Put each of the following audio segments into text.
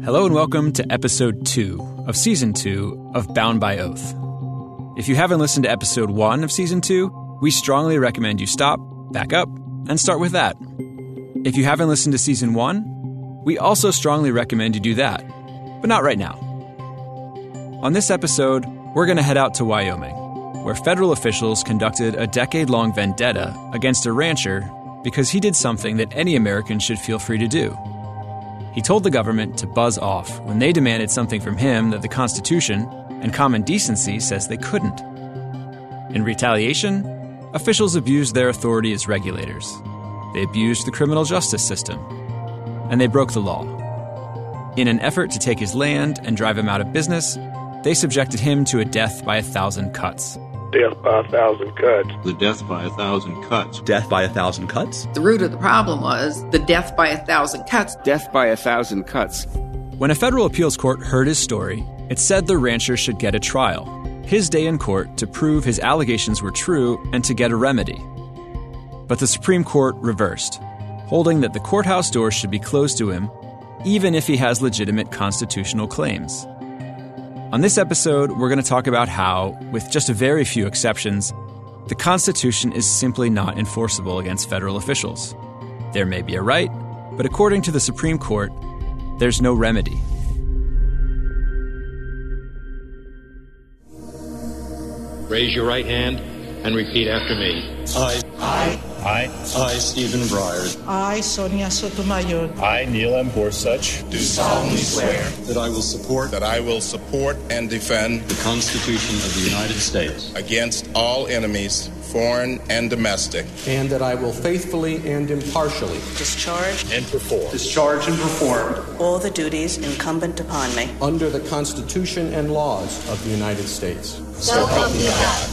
Hello and welcome to Episode 2 of Season 2 of Bound by Oath. If you haven't listened to Episode 1 of Season 2, we strongly recommend you stop, back up, and start with that. If you haven't listened to Season 1, we also strongly recommend you do that, but not right now. On this episode, we're going to head out to Wyoming, where federal officials conducted a decade-long vendetta against a rancher because he did something that any American should feel free to do. He told the government to buzz off when they demanded something from him that the Constitution and common decency says they couldn't. In retaliation, officials abused their authority as regulators. They abused the criminal justice system, and they broke the law. In an effort to take his land and drive him out of business, they subjected him to a death by 1,000 cuts. Death by 1,000 cuts. The death by 1,000 cuts. Death by 1,000 cuts? The root of the problem was the death by 1,000 cuts. Death by 1,000 cuts. When a federal appeals court heard his story, it said the rancher should get a trial, his day in court to prove his allegations were true and to get a remedy. But the Supreme Court reversed, holding that the courthouse doors should be closed to him, even if he has legitimate constitutional claims. On this episode, we're going to talk about how, with just a very few exceptions, the Constitution is simply not enforceable against federal officials. There may be a right, but according to the Supreme Court, there's no remedy. Raise your right hand and repeat after me. I, Stephen Breyer. I, Sonia Sotomayor. I, Neil M. Gorsuch. Do solemnly swear that I will support and defend the Constitution of the United States against all enemies, foreign and domestic, and that I will faithfully and impartially discharge and perform all the duties incumbent upon me under the Constitution and laws of the United States. So help me God.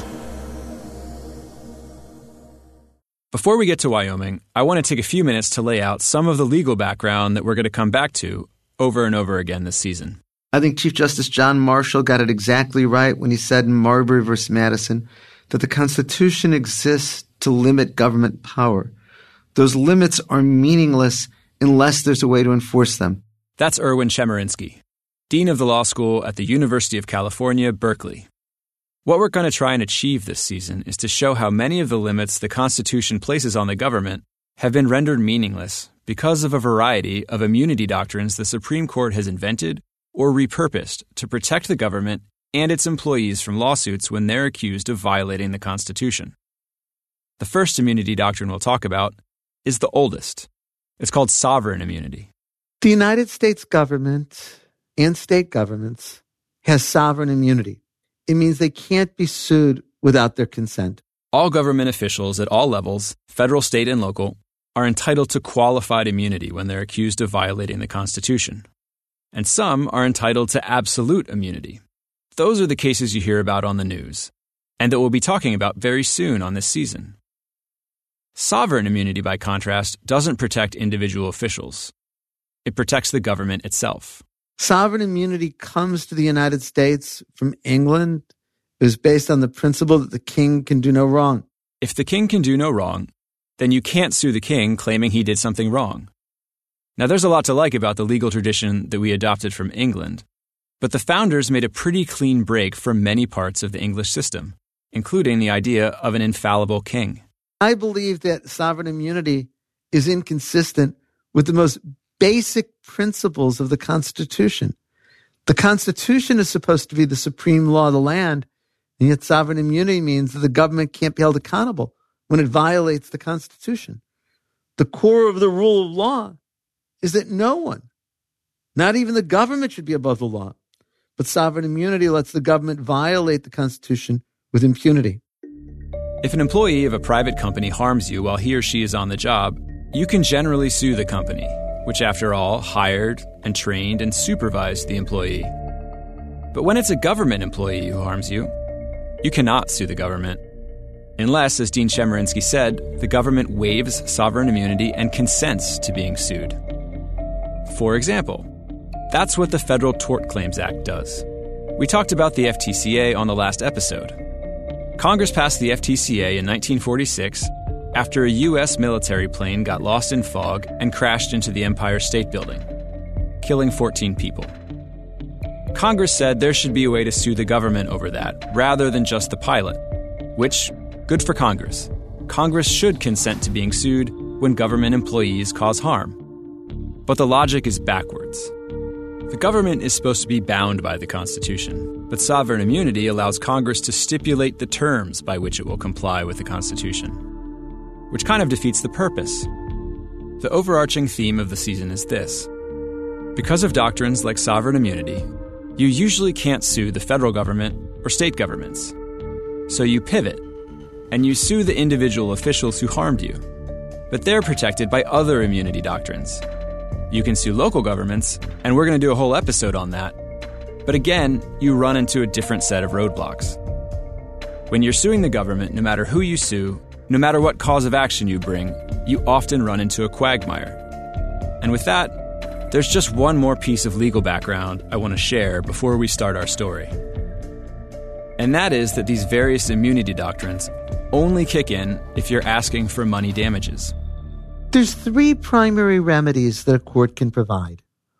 Before we get to Wyoming, I want to take a few minutes to lay out some of the legal background that we're going to come back to over and over again this season. I think Chief Justice John Marshall got it exactly right when he said in Marbury v. Madison that the Constitution exists to limit government power. Those limits are meaningless unless there's a way to enforce them. That's Erwin Chemerinsky, Dean of the Law School at the University of California, Berkeley. What we're going to try and achieve this season is to show how many of the limits the Constitution places on the government have been rendered meaningless because of a variety of immunity doctrines the Supreme Court has invented or repurposed to protect the government and its employees from lawsuits when they're accused of violating the Constitution. The first immunity doctrine we'll talk about is the oldest. It's called sovereign immunity. The United States government and state governments has sovereign immunity. It means they can't be sued without their consent. All government officials at all levels, federal, state, and local, are entitled to qualified immunity when they're accused of violating the Constitution. And some are entitled to absolute immunity. Those are the cases you hear about on the news, and that we'll be talking about very soon on this season. Sovereign immunity, by contrast, doesn't protect individual officials. It protects the government itself. Sovereign immunity comes to the United States from England. It was based on the principle that the king can do no wrong. If the king can do no wrong, then you can't sue the king claiming he did something wrong. Now, there's a lot to like about the legal tradition that we adopted from England, but the founders made a pretty clean break from many parts of the English system, including the idea of an infallible king. I believe that sovereign immunity is inconsistent with the most basic principles of the Constitution. The Constitution is supposed to be the supreme law of the land, and yet sovereign immunity means that the government can't be held accountable when it violates the Constitution. The core of the rule of law is that no one, not even the government, should be above the law. But sovereign immunity lets the government violate the Constitution with impunity. If an employee of a private company harms you while he or she is on the job, you can generally sue the company, which after all hired and trained and supervised the employee. But when it's a government employee who harms you, you cannot sue the government. Unless, as Dean Chemerinsky said, the government waives sovereign immunity and consents to being sued. For example, that's what the Federal Tort Claims Act does. We talked about the FTCA on the last episode. Congress passed the FTCA in 1946 after a U.S. military plane got lost in fog and crashed into the Empire State Building. killing 14 people. Congress said there should be a way to sue the government over that, rather than just the pilot, which, good for Congress. Congress should consent to being sued when government employees cause harm. But the logic is backwards. The government is supposed to be bound by the Constitution, but sovereign immunity allows Congress to stipulate the terms by which it will comply with the Constitution, which kind of defeats the purpose. The overarching theme of the season is this. Because of doctrines like sovereign immunity, you usually can't sue the federal government or state governments. So you pivot, and you sue the individual officials who harmed you. But they're protected by other immunity doctrines. You can sue local governments, and we're going to do a whole episode on that. But again, you run into a different set of roadblocks. When you're suing the government, no matter who you sue, no matter what cause of action you bring, you often run into a quagmire. And with that, there's just one more piece of legal background I want to share before we start our story. And that is that these various immunity doctrines only kick in if you're asking for money damages. There's three primary remedies that a court can provide.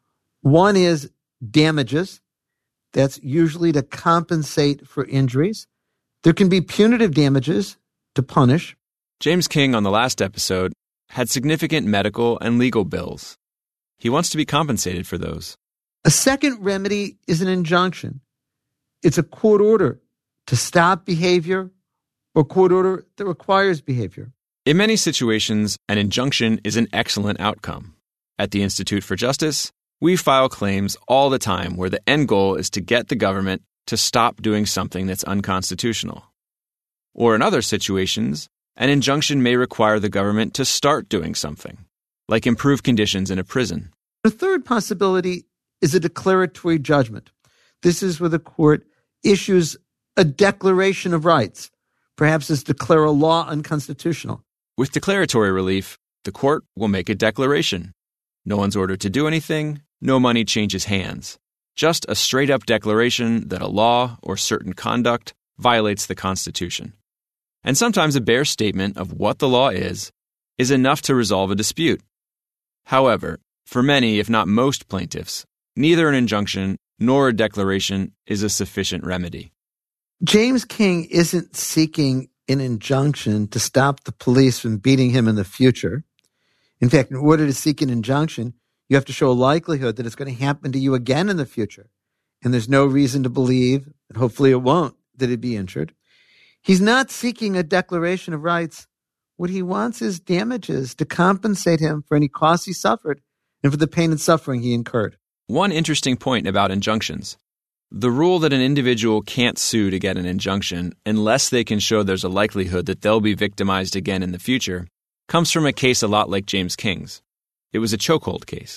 One is damages. That's usually to compensate for injuries. There can be punitive damages to punish. James King on the last episode had significant medical and legal bills. He wants to be compensated for those. A second remedy is an injunction. It's a court order to stop behavior or court order that requires behavior. In many situations, an injunction is an excellent outcome. At the Institute for Justice, we file claims all the time where the end goal is to get the government to stop doing something that's unconstitutional. Or in other situations, an injunction may require the government to start doing something, like improve conditions in a prison. The third possibility is a declaratory judgment. This is where the court issues a declaration of rights, perhaps as declare a law unconstitutional. With declaratory relief, the court will make a declaration. No one's ordered to do anything, no money changes hands. Just a straight-up declaration that a law or certain conduct violates the Constitution. And sometimes a bare statement of what the law is enough to resolve a dispute. However, for many, if not most plaintiffs, neither an injunction nor a declaration is a sufficient remedy. James King isn't seeking an injunction to stop the police from beating him in the future. In fact, in order to seek an injunction, you have to show a likelihood that it's going to happen to you again in the future. And there's no reason to believe, and hopefully it won't, that he'd be injured. He's not seeking a declaration of rights. What he wants is damages to compensate him for any costs he suffered and for the pain and suffering he incurred. One interesting point about injunctions. The rule that an individual can't sue to get an injunction unless they can show there's a likelihood that they'll be victimized again in the future comes from a case a lot like James King's. It was a chokehold case.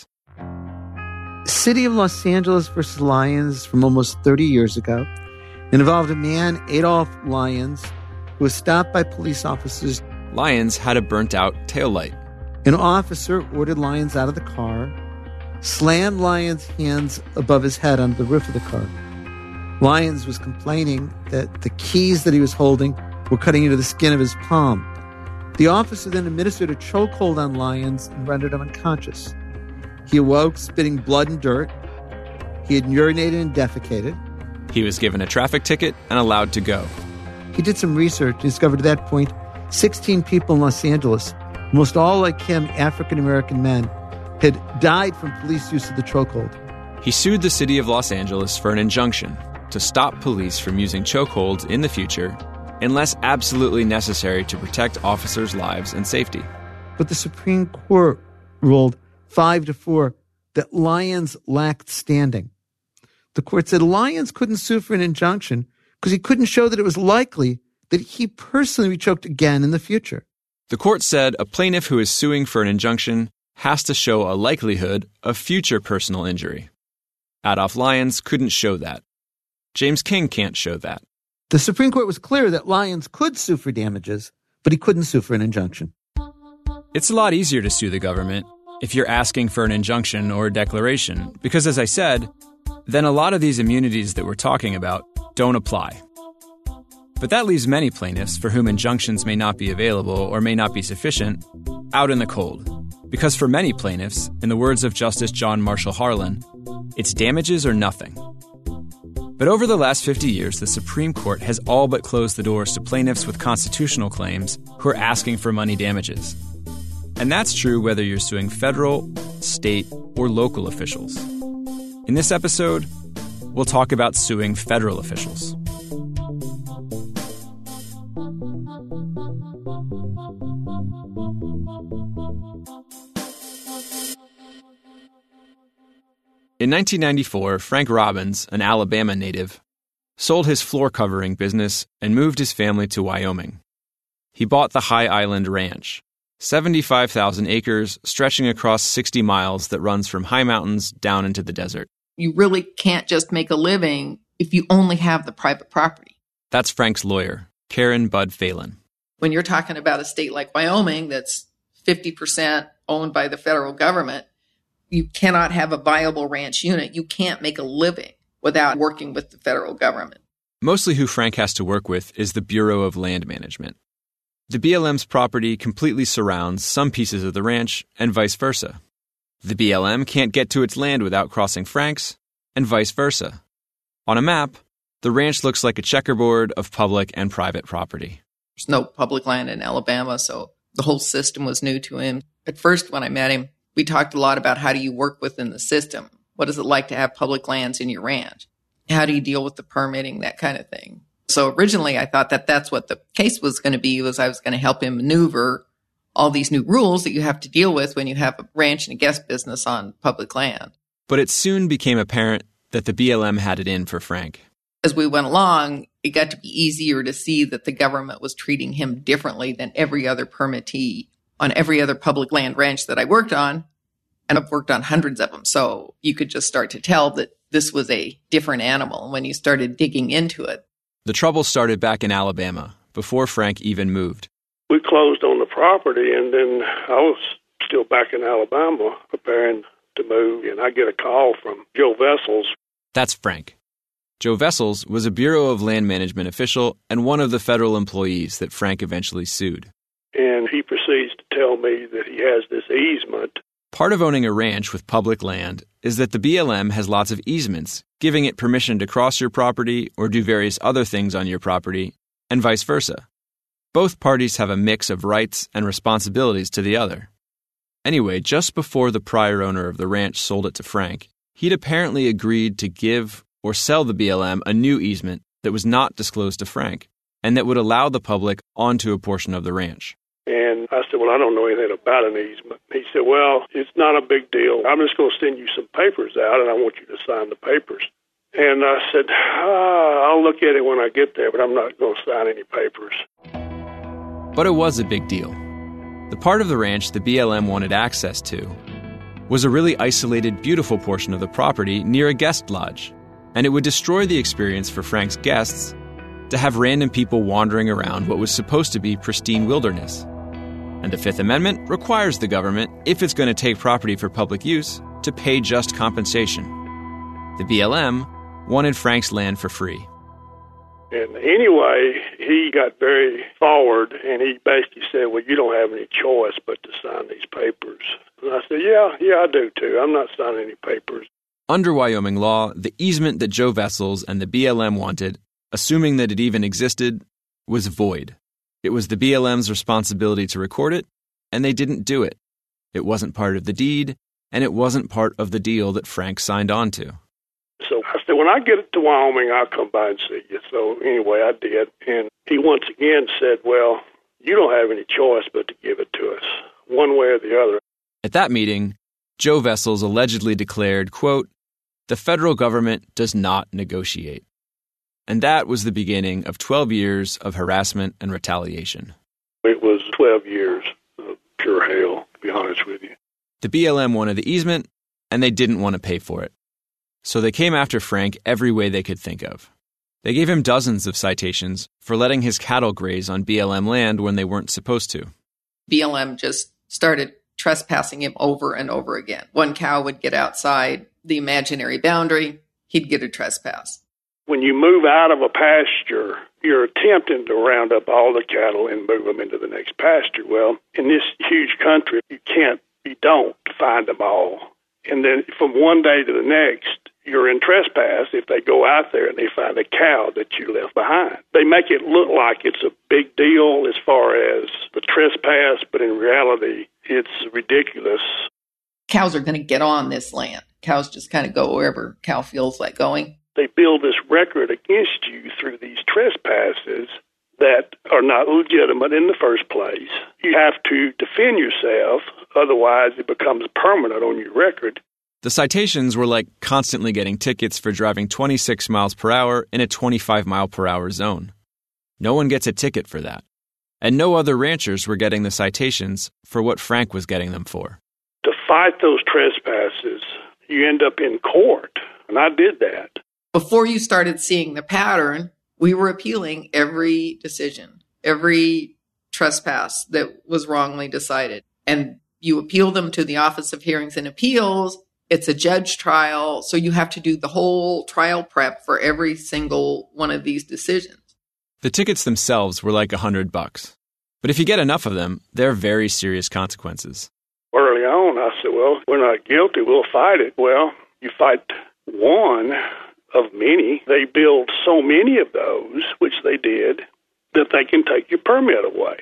City of Los Angeles versus Lyons from almost 30 years ago. It involved a man, Adolph Lyons, who was stopped by police officers. Lyons had a burnt-out taillight. An officer ordered Lyons out of the car, slammed Lyons' hands above his head onto the roof of the car. Lyons was complaining that the keys that he was holding were cutting into the skin of his palm. The officer then administered a chokehold on Lyons and rendered him unconscious. He awoke spitting blood and dirt. He had urinated and defecated. He was given a traffic ticket and allowed to go. He did some research and discovered at that point 16 people in Los Angeles, almost all like him, African-American men, had died from police use of the chokehold. He sued the city of Los Angeles for an injunction to stop police from using chokeholds in the future unless absolutely necessary to protect officers' lives and safety. But the Supreme Court ruled 5-4 that Lyons lacked standing. The court said Lyons couldn't sue for an injunction because he couldn't show that it was likely that he personally would be choked again in the future. The court said a plaintiff who is suing for an injunction has to show a likelihood of future personal injury. Adolph Lyons couldn't show that. James King can't show that. The Supreme Court was clear that Lyons could sue for damages, but he couldn't sue for an injunction. It's a lot easier to sue the government if you're asking for an injunction or a declaration, because as I said, then a lot of these immunities that we're talking about don't apply. But that leaves many plaintiffs for whom injunctions may not be available or may not be sufficient out in the cold. Because for many plaintiffs, in the words of Justice John Marshall Harlan, it's damages or nothing. But over the last 50 years, the Supreme Court has all but closed the doors to plaintiffs with constitutional claims who are asking for money damages. And that's true whether you're suing federal, state, or local officials. In this episode, we'll talk about suing federal officials. In 1994, Frank Robbins, an Alabama native, sold his floor covering business and moved his family to Wyoming. He bought the High Island Ranch, 75,000 acres stretching across 60 miles that runs from high mountains down into the desert. You really can't just make a living if you only have the private property. That's Frank's lawyer, Karen Bud Phelan. When you're talking about a state like Wyoming that's 50% owned by the federal government, you cannot have a viable ranch unit. You can't make a living without working with the federal government. Mostly who Frank has to work with is the Bureau of Land Management. The BLM's property completely surrounds some pieces of the ranch and vice versa. The BLM can't get to its land without crossing Frank's, and vice versa. On a map, the ranch looks like a checkerboard of public and private property. There's no public land in Alabama, so the whole system was new to him. At first, when I met him, we talked a lot about how do you work within the system? What is it like to have public lands in your ranch? How do you deal with the permitting, that kind of thing? So originally I thought that that's what the case was going to be, was I was going to help him maneuver all these new rules that you have to deal with when you have a ranch and a guest business on public land. But it soon became apparent that the BLM had it in for Frank. As we went along, it got to be easier to see that the government was treating him differently than every other permittee on every other public land ranch that I worked on, and I've worked on hundreds of them. So you could just start to tell that this was a different animal when you started digging into it. The trouble started back in Alabama, before Frank even moved. We closed on the property, and then I was still back in Alabama preparing to move, and I get a call from Joe Vessels. That's Frank. Joe Vessels was a Bureau of Land Management official and one of the federal employees that Frank eventually sued. And he proceeds to tell me that he has this easement. Part of owning a ranch with public land is that the BLM has lots of easements, giving it permission to cross your property or do various other things on your property, and vice versa. Both parties have a mix of rights and responsibilities to the other. Anyway, just before the prior owner of the ranch sold it to Frank, he'd apparently agreed to give or sell the BLM a new easement that was not disclosed to Frank, and that would allow the public onto a portion of the ranch. And I said, well, I don't know anything about an easement. He said, well, it's not a big deal. I'm just going to send you some papers out, and I want you to sign the papers. And I said, I'll look at it when I get there, but I'm not going to sign any papers. But it was a big deal. The part of the ranch the BLM wanted access to was a really isolated, beautiful portion of the property near a guest lodge, and it would destroy the experience for Frank's guests to have random people wandering around what was supposed to be pristine wilderness. And the Fifth Amendment requires the government, if it's going to take property for public use, to pay just compensation. The BLM wanted Frank's land for free. And anyway, he got very forward, and he basically said, well, you don't have any choice but to sign these papers. And I said, yeah, I do too. I'm not signing any papers. Under Wyoming law, the easement that Joe Vessels and the BLM wanted, assuming that it even existed, was void. It was the BLM's responsibility to record it, and they didn't do it. It wasn't part of the deed, and it wasn't part of the deal that Frank signed on to. So I said, when I get to Wyoming, I'll come by and see you. So anyway, I did. And he once again said, well, you don't have any choice but to give it to us, one way or the other. At that meeting, Joe Vessels allegedly declared, quote, "The federal government does not negotiate." And that was the beginning of 12 years of harassment and retaliation. It was 12 years of pure hell, to be honest with you. The BLM wanted the easement, and they didn't want to pay for it. So they came after Frank every way they could think of. They gave him dozens of citations for letting his cattle graze on BLM land when they weren't supposed to. BLM just started trespassing him over and over again. One cow would get outside the imaginary boundary, he'd get a trespass. When you move out of a pasture, you're attempting to round up all the cattle and move them into the next pasture. Well, in this huge country, you can't you don't find them all. And then from one day to the next, you're in trespass if they go out there and they find a cow that you left behind. They make it look like it's a big deal as far as the trespass, but in reality, it's ridiculous. Cows are going to get on this land. Cows just kind of go wherever cow feels like going. They build this record against you through these trespasses that are not legitimate in the first place. You have to defend yourself, otherwise it becomes permanent on your record. The citations were like constantly getting tickets for driving 26 miles per hour in a 25 mile per hour zone. No one gets a ticket for that. And no other ranchers were getting the citations for what Frank was getting them for. To fight those trespasses, you end up in court, and I did that. Before you started seeing the pattern, we were appealing every decision, every trespass that was wrongly decided. And you appeal them to the Office of Hearings and Appeals. It's a judge trial, so you have to do the whole trial prep for every single one of these decisions. The tickets themselves were like $100. But if you get enough of them, there are very serious consequences. Early on, I said, well, we're not guilty, we'll fight it. Well, you fight one of many. They build so many of those, which they did, that they can take your permit away.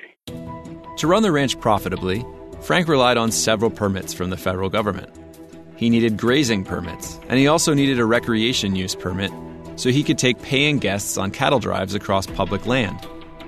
To run the ranch profitably, Frank relied on several permits from the federal government. He needed grazing permits, and he also needed a recreation use permit so he could take paying guests on cattle drives across public land.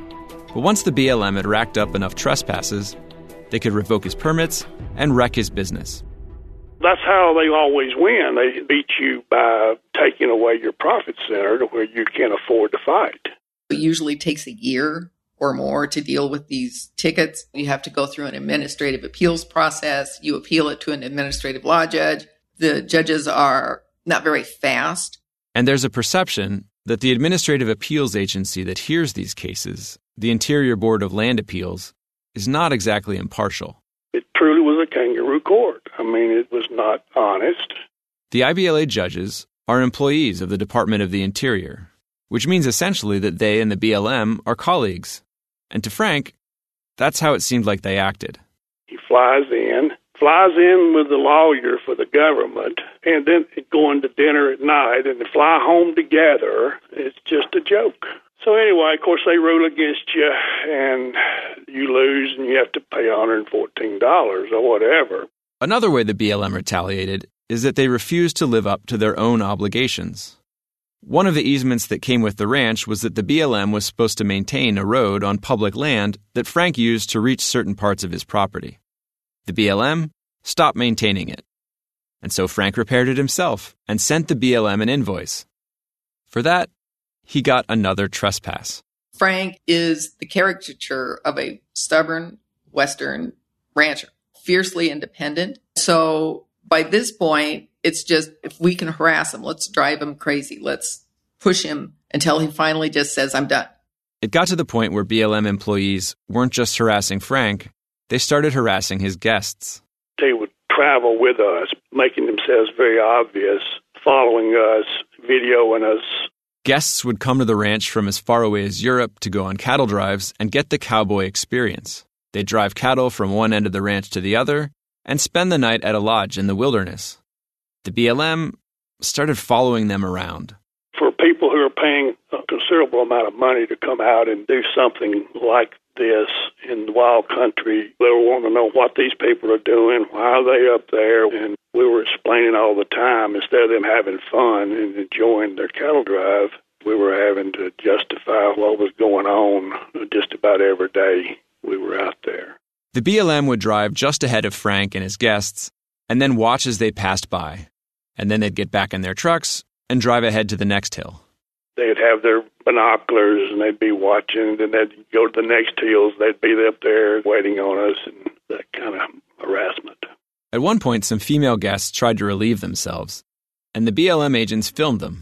But once the BLM had racked up enough trespasses, they could revoke his permits and wreck his business. That's how they always win. They beat you by taking away your profit center to where you can't afford to fight. It usually takes a year or more to deal with these tickets. You have to go through an administrative appeals process. You appeal it to an administrative law judge. The judges are not very fast. And there's a perception that the administrative appeals agency that hears these cases, the Interior Board of Land Appeals, is not exactly impartial. It truly was a kangaroo court. I mean, it was not honest. The IBLA judges are employees of the Department of the Interior, which means essentially that they and the BLM are colleagues. And to Frank, that's how it seemed like they acted. He flies in with the lawyer for the government, and then going to dinner at night and fly home together. It's just a joke. So anyway, of course, they rule against you, and you lose, and you have to pay $114 or whatever. Another way the BLM retaliated is that they refused to live up to their own obligations. One of the easements that came with the ranch was that the BLM was supposed to maintain a road on public land that Frank used to reach certain parts of his property. The BLM stopped maintaining it. And so Frank repaired it himself and sent the BLM an invoice. For that, he got another trespass. Frank is the caricature of a stubborn Western rancher, fiercely independent. So by this point, it's just, if we can harass him, let's drive him crazy. Let's push him until he finally just says, I'm done. It got to the point where BLM employees weren't just harassing Frank, they started harassing his guests. They would travel with us, making themselves very obvious, following us, videoing us. Guests would come to the ranch from as far away as Europe to go on cattle drives and get the cowboy experience. They'd drive cattle from one end of the ranch to the other and spend the night at a lodge in the wilderness. The BLM started following them around. For people who are paying a considerable amount of money to come out and do something like this in the wild country, they were wanting to know what these people are doing, why are they up there, and we were explaining all the time. Instead of them having fun and enjoying their cattle drive, we were having to justify what was going on just about every day we were out there. The BLM would drive just ahead of Frank and his guests and then watch as they passed by. And then they'd get back in their trucks and drive ahead to the next hill. They'd have their binoculars and they'd be watching, and then they'd go to the next hills. They'd be up there waiting on us, and that kind of harassment. At one point, some female guests tried to relieve themselves, and the BLM agents filmed them.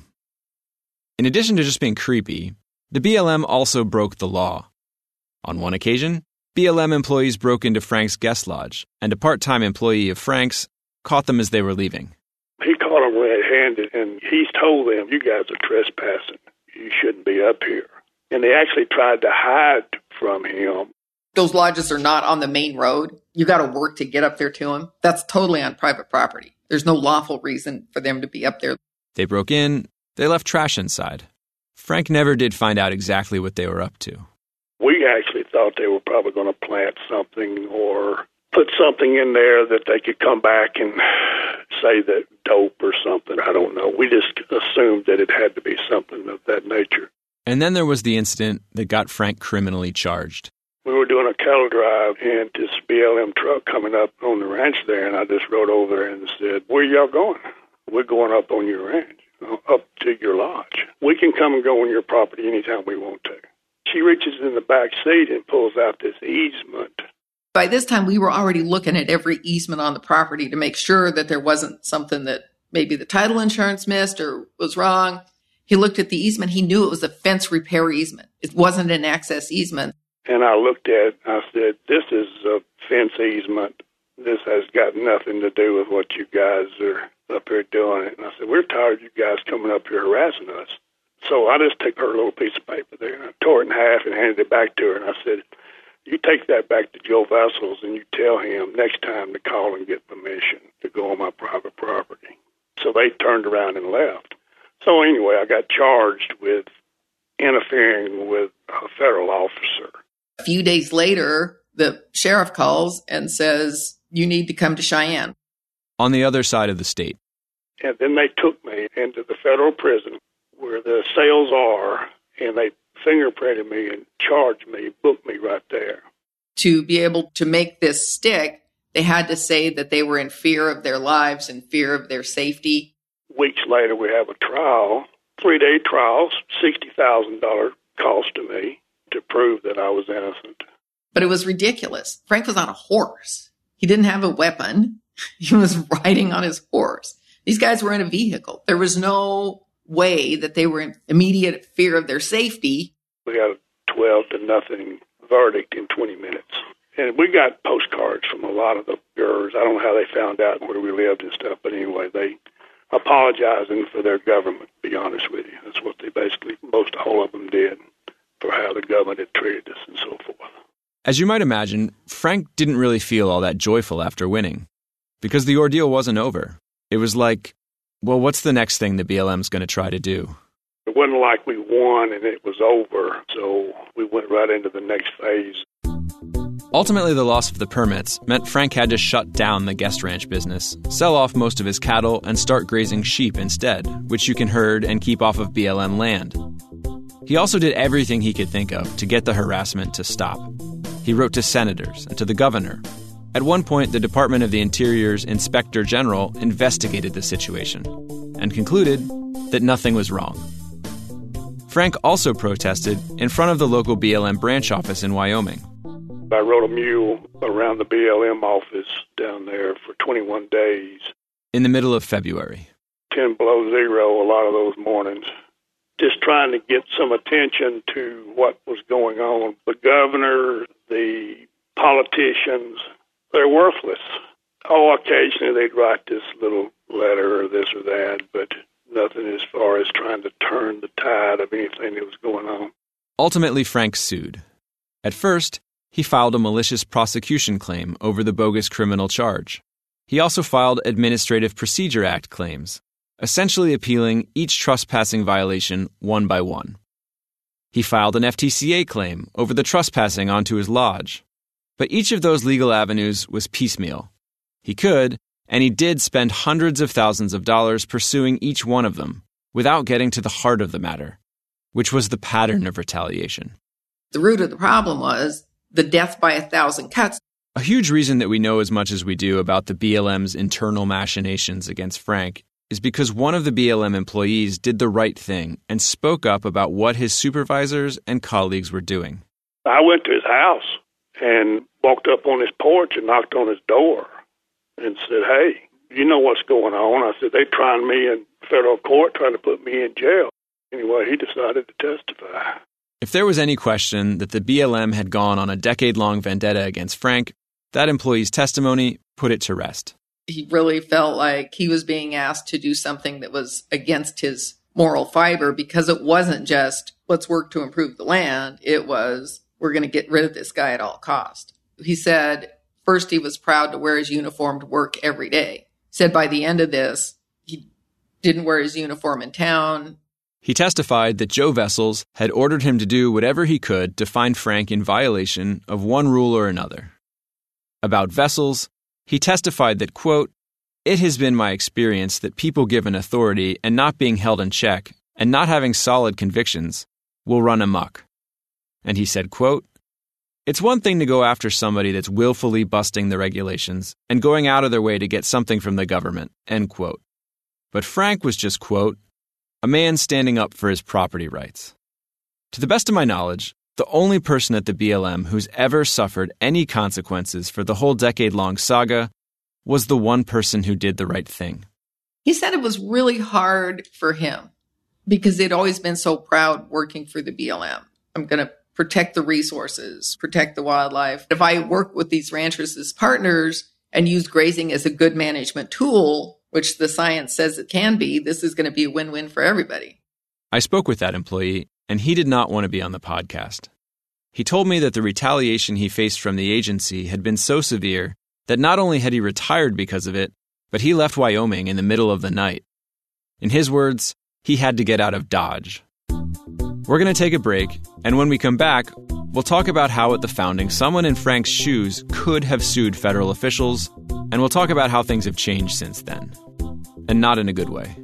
In addition to just being creepy, the BLM also broke the law. On one occasion, BLM employees broke into Frank's guest lodge, and a part-time employee of Frank's caught them as they were leaving. He caught them red-handed, and he's told them, you guys are trespassing. You shouldn't be up here. And they actually tried to hide from him. those lodges are not on the main road. You got to work to get up there to them. That's totally on private property. There's no lawful reason for them to be up there. They broke in. They left trash inside. Frank never did find out exactly what they were up to. We actually thought they were probably going to plant something or put something in there that they could come back and say that dope or something. I don't know. We just assumed that it had to be something of that nature. And then there was the incident that got Frank criminally charged. We were doing a cattle drive and this BLM truck coming up on the ranch there, and I just rode over there and said, "Where y'all going?" "We're going up on your ranch, up to your lodge. We can come and go on your property anytime we want to." She reaches in the back seat and pulls out this easement. By this time, we were already looking at every easement on the property to make sure that there wasn't something that maybe the title insurance missed or was wrong. He looked at the easement. He knew it was a fence repair easement. It wasn't an access easement. And I looked at it, I said, "This is a fence easement. This has got nothing to do with what you guys are up here doing." And I said, "We're tired of you guys coming up here harassing us." So I just took her little piece of paper there, and I tore it in half and handed it back to her. And I said, "You take that back to Joe Vessels, and you tell him next time to call and get permission to go on my private property." So they turned around and left. So anyway, I got charged with interfering with a federal officer. A few days later, the sheriff calls and says, "You need to come to Cheyenne." On the other side of the state. And then they took me into the federal prison where the cells are, and they fingerprinted me and charged me, booked me right there. To be able to make this stick, they had to say that they were in fear of their lives and fear of their safety. Weeks later, we have a trial, 3-day trials, $60,000 cost to me to prove that I was innocent. But it was ridiculous. Frank was on a horse. He didn't have a weapon. He was riding on his horse. These guys were in a vehicle. There was no way that they were in immediate fear of their safety. We got a 12-0 verdict in 20 minutes. And we got postcards from a lot of the jurors. I don't know how they found out where we lived and stuff, but anyway, they apologizing for their government, to be honest with you. That's what they basically, most all of them did, for how the government had treated us and so forth. As you might imagine, Frank didn't really feel all that joyful after winning, because the ordeal wasn't over. It was like, well, what's the next thing the BLM's going to try to do? It wasn't like we won and it was over, so we went right into the next phase. Ultimately, the loss of the permits meant Frank had to shut down the guest ranch business, sell off most of his cattle, and start grazing sheep instead, which you can herd and keep off of BLM land. He also did everything he could think of to get the harassment to stop. He wrote to senators and to the governor. At one point, the Department of the Interior's Inspector General investigated the situation and concluded that nothing was wrong. Frank also protested in front of the local BLM branch office in Wyoming. I rode a mule around the BLM office down there for 21 days. In the middle of February. 10 below zero a lot of those mornings. Just trying to get some attention to what was going on. The governor, the politicians, they're worthless. Oh, occasionally they'd write this little letter or this or that, but nothing as far as trying to turn the tide of anything that was going on. Ultimately, Frank sued. At first, he filed a malicious prosecution claim over the bogus criminal charge. He also filed Administrative Procedure Act claims, essentially appealing each trespassing violation one by one. He filed an FTCA claim over the trespassing onto his lodge. But each of those legal avenues was piecemeal. He could, and he did, spend hundreds of thousands of dollars pursuing each one of them without getting to the heart of the matter, which was the pattern of retaliation. The root of the problem was the death by 1,000 cuts. A huge reason that we know as much as we do about the BLM's internal machinations against Frank is because one of the BLM employees did the right thing and spoke up about what his supervisors and colleagues were doing. I went to his house and walked up on his porch and knocked on his door and said, "Hey, you know what's going on?" I said, "They're trying me in federal court, trying to put me in jail." Anyway, he decided to testify. If there was any question that the BLM had gone on a decade-long vendetta against Frank, that employee's testimony put it to rest. He really felt like he was being asked to do something that was against his moral fiber, because it wasn't just, let's work to improve the land. It was, we're going to get rid of this guy at all cost. He said, first, he was proud to wear his uniform to work every day. He said by the end of this, he didn't wear his uniform in town. He testified that Joe Vessels had ordered him to do whatever he could to find Frank in violation of one rule or another. About Vessels, he testified that, quote, "It has been my experience that people given authority and not being held in check and not having solid convictions will run amok." And he said, quote, "It's one thing to go after somebody that's willfully busting the regulations and going out of their way to get something from the government," end quote. But Frank was just, quote, "a man standing up for his property rights." To the best of my knowledge, the only person at the BLM who's ever suffered any consequences for the whole decade-long saga was the one person who did the right thing. He said it was really hard for him because they'd always been so proud working for the BLM. I'm going to protect the resources, protect the wildlife. If I work with these ranchers as partners and use grazing as a good management tool, which the science says it can be, this is going to be a win-win for everybody. I spoke with that employee, and he did not want to be on the podcast. He told me that the retaliation he faced from the agency had been so severe that not only had he retired because of it, but he left Wyoming in the middle of the night. In his words, he had to get out of Dodge. We're going to take a break, and when we come back, we'll talk about how at the founding someone in Frank's shoes could have sued federal officials, and we'll talk about how things have changed since then. And not in a good way.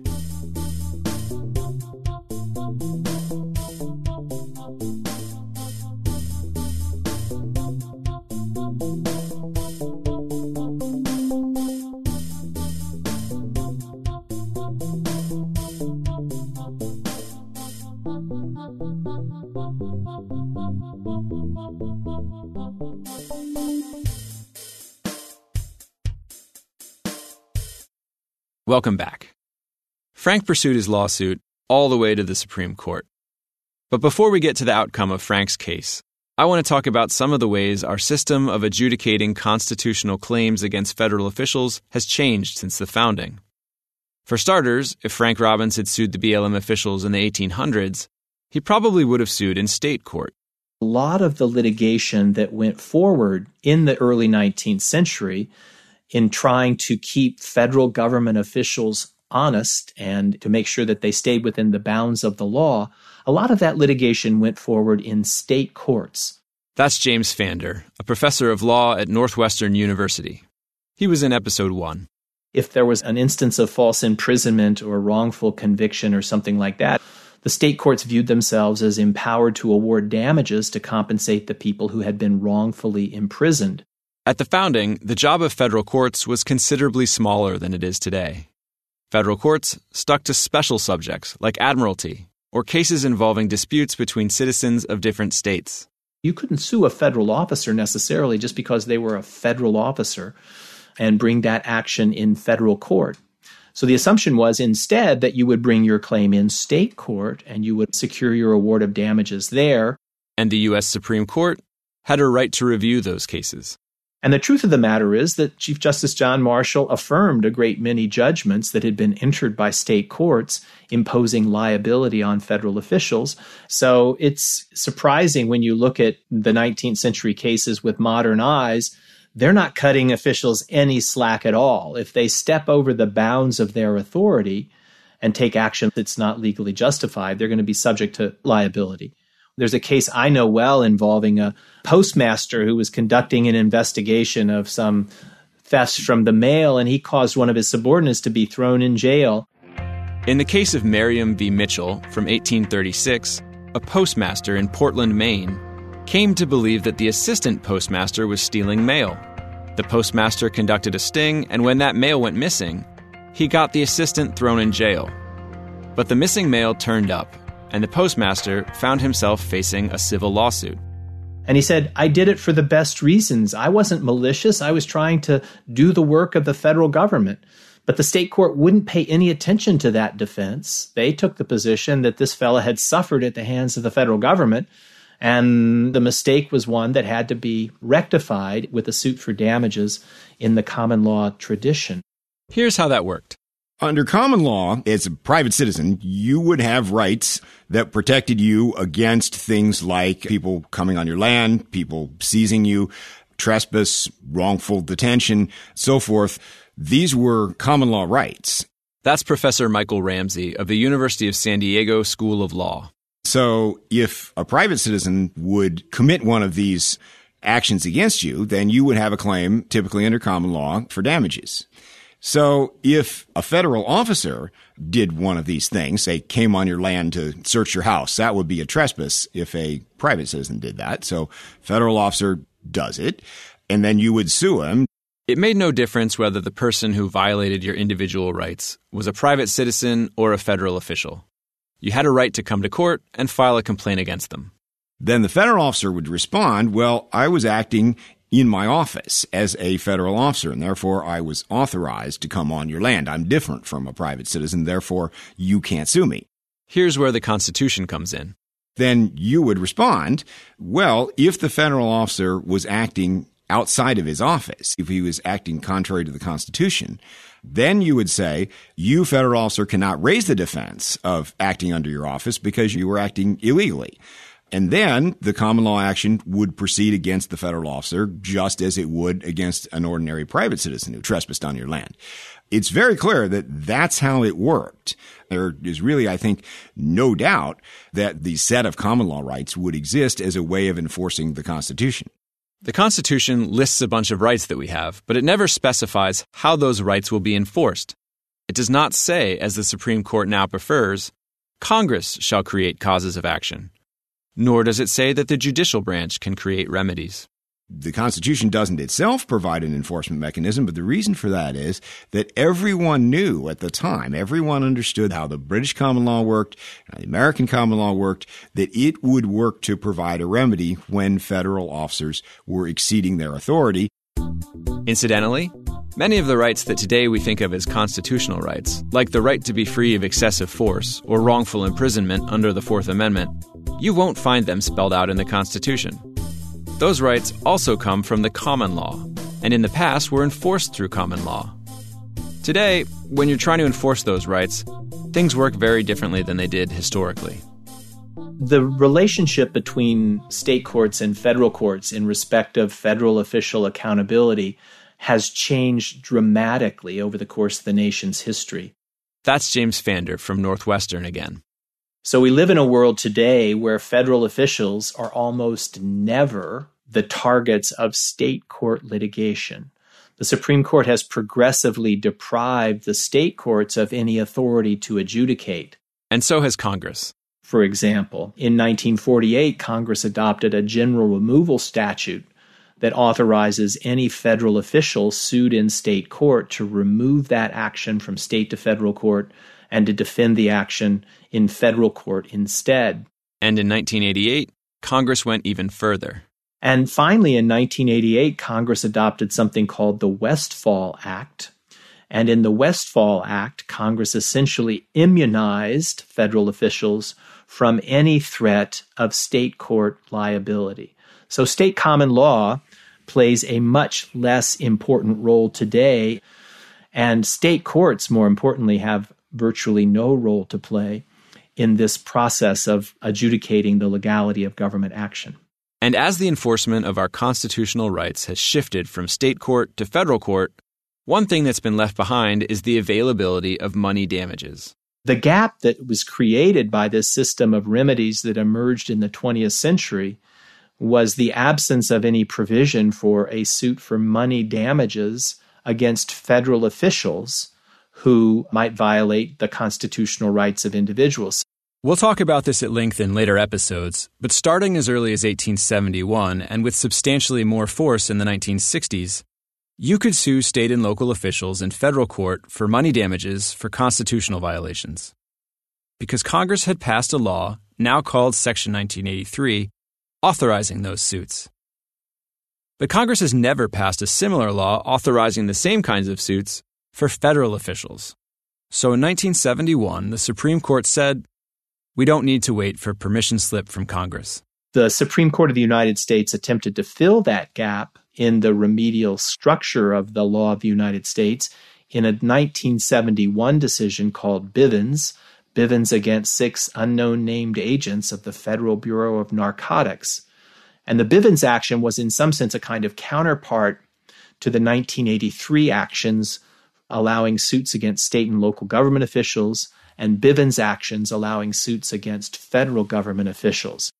Welcome back. Frank pursued his lawsuit all the way to the Supreme Court. But before we get to the outcome of Frank's case, I want to talk about some of the ways our system of adjudicating constitutional claims against federal officials has changed since the founding. For starters, if Frank Robbins had sued the BLM officials in the 1800s, he probably would have sued in state court. A lot of the litigation that went forward in the early 19th century in trying to keep federal government officials honest and to make sure that they stayed within the bounds of the law, a lot of that litigation went forward in state courts. That's James Pfander, a professor of law at Northwestern University. He was in episode 1. If there was an instance of false imprisonment or wrongful conviction or something like that, the state courts viewed themselves as empowered to award damages to compensate the people who had been wrongfully imprisoned. At the founding, the job of federal courts was considerably smaller than it is today. Federal courts stuck to special subjects like admiralty or cases involving disputes between citizens of different states. You couldn't sue a federal officer necessarily just because they were a federal officer and bring that action in federal court. So the assumption was instead that you would bring your claim in state court and you would secure your award of damages there. And the U.S. Supreme Court had a right to review those cases. And the truth of the matter is that Chief Justice John Marshall affirmed a great many judgments that had been entered by state courts imposing liability on federal officials. So it's surprising when you look at the 19th century cases with modern eyes, they're not cutting officials any slack at all. If they step over the bounds of their authority and take action that's not legally justified, they're going to be subject to liability. There's a case I know well involving a postmaster who was conducting an investigation of some thefts from the mail, and he caused one of his subordinates to be thrown in jail. In the case of Merriam v. Mitchell from 1836, a postmaster in Portland, Maine, came to believe that the assistant postmaster was stealing mail. The postmaster conducted a sting, and when that mail went missing, he got the assistant thrown in jail. But the missing mail turned up, and the postmaster found himself facing a civil lawsuit. And he said, I did it for the best reasons. I wasn't malicious. I was trying to do the work of the federal government. But the state court wouldn't pay any attention to that defense. They took the position that this fella had suffered at the hands of the federal government, and the mistake was one that had to be rectified with a suit for damages in the common law tradition. Here's how that worked. Under common law, as a private citizen, you would have rights that protected you against things like people coming on your land, people seizing you, trespass, wrongful detention, so forth. These were common law rights. That's Professor Michael Ramsey of the University of San Diego School of Law. So if a private citizen would commit one of these actions against you, then you would have a claim, typically under common law, for damages. So if a federal officer did one of these things, say came on your land to search your house, that would be a trespass if a private citizen did that. So federal officer does it, and then you would sue him. It made no difference whether the person who violated your individual rights was a private citizen or a federal official. You had a right to come to court and file a complaint against them. Then the federal officer would respond, well, I was acting in my office as a federal officer, and therefore I was authorized to come on your land. I'm different from a private citizen, therefore you can't sue me. Here's where the Constitution comes in. Then you would respond, well, if the federal officer was acting outside of his office, if he was acting contrary to the Constitution, then you would say, you, federal officer, cannot raise the defense of acting under your office because you were acting illegally. And then the common law action would proceed against the federal officer just as it would against an ordinary private citizen who trespassed on your land. It's very clear that that's how it worked. There is really, I think, no doubt that the set of common law rights would exist as a way of enforcing the Constitution. The Constitution lists a bunch of rights that we have, but it never specifies how those rights will be enforced. It does not say, as the Supreme Court now prefers, Congress shall create causes of action. Nor does it say that the judicial branch can create remedies. The Constitution doesn't itself provide an enforcement mechanism, but the reason for that is that everyone knew at the time, everyone understood how the British common law worked, how the American common law worked, that it would work to provide a remedy when federal officers were exceeding their authority. Incidentally, many of the rights that today we think of as constitutional rights, like the right to be free of excessive force or wrongful imprisonment under the Fourth Amendment, you won't find them spelled out in the Constitution. Those rights also come from the common law, and in the past were enforced through common law. Today, when you're trying to enforce those rights, things work very differently than they did historically. The relationship between state courts and federal courts in respect of federal official accountability has changed dramatically over the course of the nation's history. That's James Pfander from Northwestern again. So we live in a world today where federal officials are almost never the targets of state court litigation. The Supreme Court has progressively deprived the state courts of any authority to adjudicate. And so has Congress. For example, in 1948, Congress adopted a general removal statute that authorizes any federal official sued in state court to remove that action from state to federal court and to defend the action in federal court instead. And in 1988, Congress went even further. And finally, in 1988, Congress adopted something called the Westfall Act. And in the Westfall Act, Congress essentially immunized federal officials from any threat of state court liability. So state common law plays a much less important role today, and state courts, more importantly, have virtually no role to play in this process of adjudicating the legality of government action. And as the enforcement of our constitutional rights has shifted from state court to federal court, one thing that's been left behind is the availability of money damages. The gap that was created by this system of remedies that emerged in the 20th century was the absence of any provision for a suit for money damages against federal officials who might violate the constitutional rights of individuals. We'll talk about this at length in later episodes, but starting as early as 1871 and with substantially more force in the 1960s, you could sue state and local officials in federal court for money damages for constitutional violations. Because Congress had passed a law, now called Section 1983, authorizing those suits. But Congress has never passed a similar law authorizing the same kinds of suits for federal officials. So in 1971, the Supreme Court said, we don't need to wait for permission slip from Congress. The Supreme Court of the United States attempted to fill that gap in the remedial structure of the law of the United States in a 1971 decision called Bivens against 6 unknown named agents of the Federal Bureau of Narcotics. And the Bivens action was in some sense a kind of counterpart to the 1983 actions allowing suits against state and local government officials and Bivens actions allowing suits against federal government officials.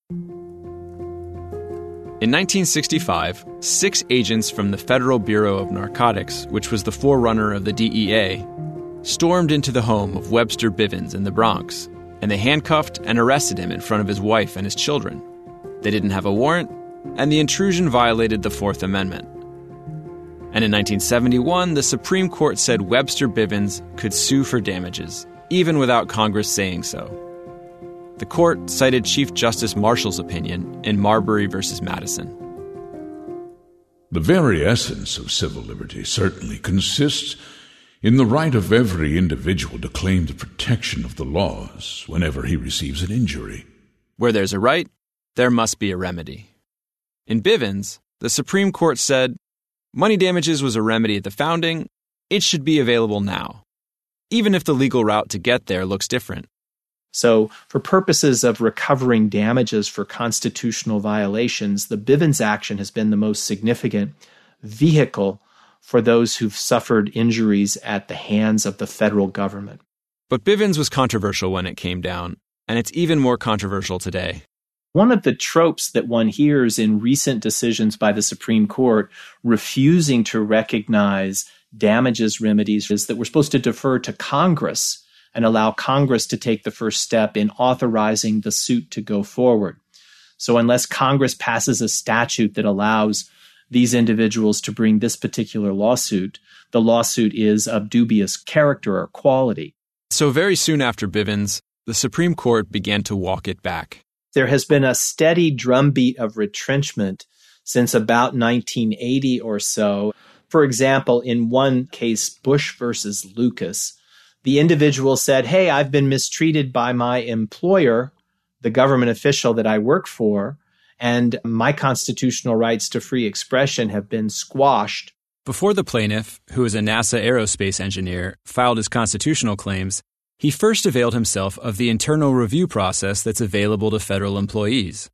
In 1965, 6 agents from the Federal Bureau of Narcotics, which was the forerunner of the DEA, stormed into the home of Webster Bivens in the Bronx, and they handcuffed and arrested him in front of his wife and his children. They didn't have a warrant, and the intrusion violated the Fourth Amendment. And in 1971, the Supreme Court said Webster Bivens could sue for damages, even without Congress saying so. The court cited Chief Justice Marshall's opinion in Marbury v. Madison. The very essence of civil liberty certainly consists in the right of every individual to claim the protection of the laws whenever he receives an injury. Where there's a right, there must be a remedy. In Bivens, the Supreme Court said, money damages was a remedy at the founding, it should be available now, even if the legal route to get there looks different. So, for purposes of recovering damages for constitutional violations, the Bivens action has been the most significant vehicle for those who've suffered injuries at the hands of the federal government. But Bivens was controversial when it came down, and it's even more controversial today. One of the tropes that one hears in recent decisions by the Supreme Court refusing to recognize damages remedies is that we're supposed to defer to Congress and allow Congress to take the first step in authorizing the suit to go forward. So unless Congress passes a statute that allows these individuals to bring this particular lawsuit, the lawsuit is of dubious character or quality. So very soon after Bivens, the Supreme Court began to walk it back. There has been a steady drumbeat of retrenchment since about 1980 or so. For example, in one case, Bush versus Lucas, the individual said, hey, I've been mistreated by my employer, the government official that I work for, and my constitutional rights to free expression have been squashed. Before the plaintiff, who is a NASA aerospace engineer, filed his constitutional claims, he first availed himself of the internal review process that's available to federal employees.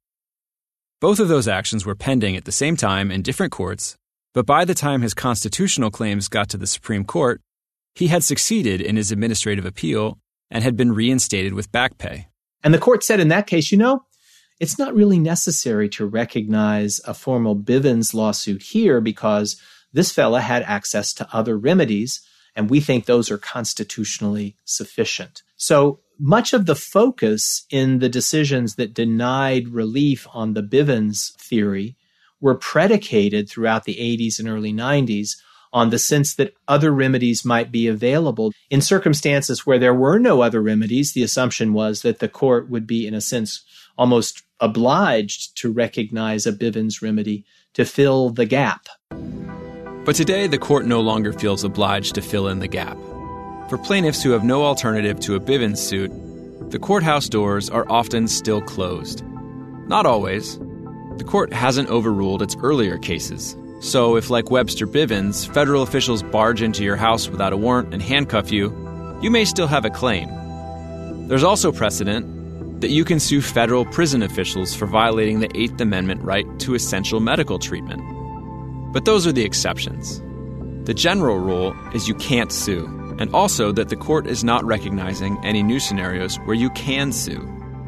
Both of those actions were pending at the same time in different courts, but by the time his constitutional claims got to the Supreme Court, he had succeeded in his administrative appeal and had been reinstated with back pay. And the court said in that case, it's not really necessary to recognize a formal Bivens lawsuit here because this fella had access to other remedies, and we think those are constitutionally sufficient. So much of the focus in the decisions that denied relief on the Bivens theory were predicated throughout the 80s and early 90s on the sense that other remedies might be available. In circumstances where there were no other remedies, the assumption was that the court would be, in a sense, almost obliged to recognize a Bivens remedy to fill the gap. But today, the court no longer feels obliged to fill in the gap. For plaintiffs who have no alternative to a Bivens suit, the courthouse doors are often still closed. Not always. The court hasn't overruled its earlier cases. So if, like Webster Bivens, federal officials barge into your house without a warrant and handcuff you, you may still have a claim. There's also precedent that you can sue federal prison officials for violating the Eighth Amendment right to essential medical treatment. But those are the exceptions. The general rule is you can't sue, and also that the court is not recognizing any new scenarios where you can sue.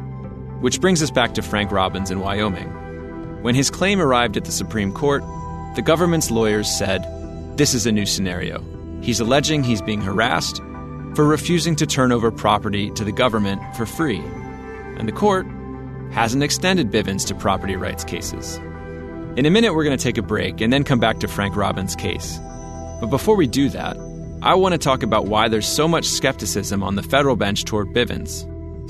Which brings us back to Frank Robbins in Wyoming. When his claim arrived at the Supreme Court, the government's lawyers said, this is a new scenario. He's alleging he's being harassed for refusing to turn over property to the government for free. And the court hasn't extended Bivens to property rights cases. In a minute, we're going to take a break and then come back to Frank Robbins' case. But before we do that, I want to talk about why there's so much skepticism on the federal bench toward Bivens.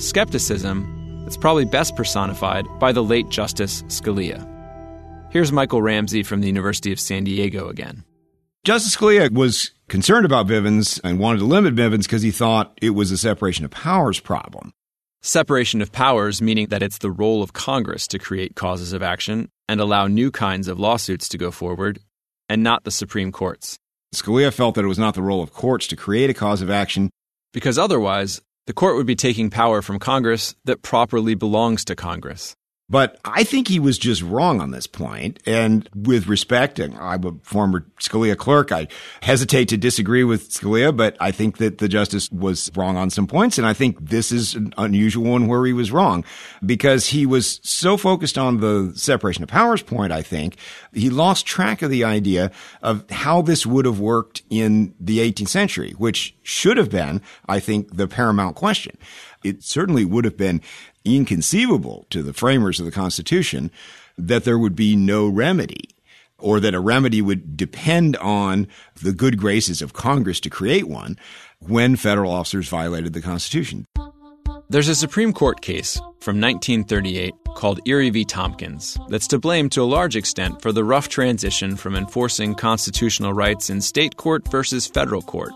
Skepticism that's probably best personified by the late Justice Scalia. Here's Michael Ramsey from the University of San Diego again. Justice Scalia was concerned about Bivens and wanted to limit Bivens because he thought it was a separation of powers problem. Separation of powers meaning that it's the role of Congress to create causes of action and allow new kinds of lawsuits to go forward, and not the Supreme Courts. Scalia felt that it was not the role of courts to create a cause of action, because otherwise, the court would be taking power from Congress that properly belongs to Congress. But I think he was just wrong on this point. And with respect, and I'm a former Scalia clerk, I hesitate to disagree with Scalia, but I think that the justice was wrong on some points. And I think this is an unusual one where he was wrong because he was so focused on the separation of powers point, I think, he lost track of the idea of how this would have worked in the 18th century, which should have been, I think, the paramount question. It certainly would have been inconceivable to the framers of the Constitution that there would be no remedy, or that a remedy would depend on the good graces of Congress to create one when federal officers violated the Constitution. There's a Supreme Court case from 1938 called Erie v. Tompkins that's to blame to a large extent for the rough transition from enforcing constitutional rights in state court versus federal court.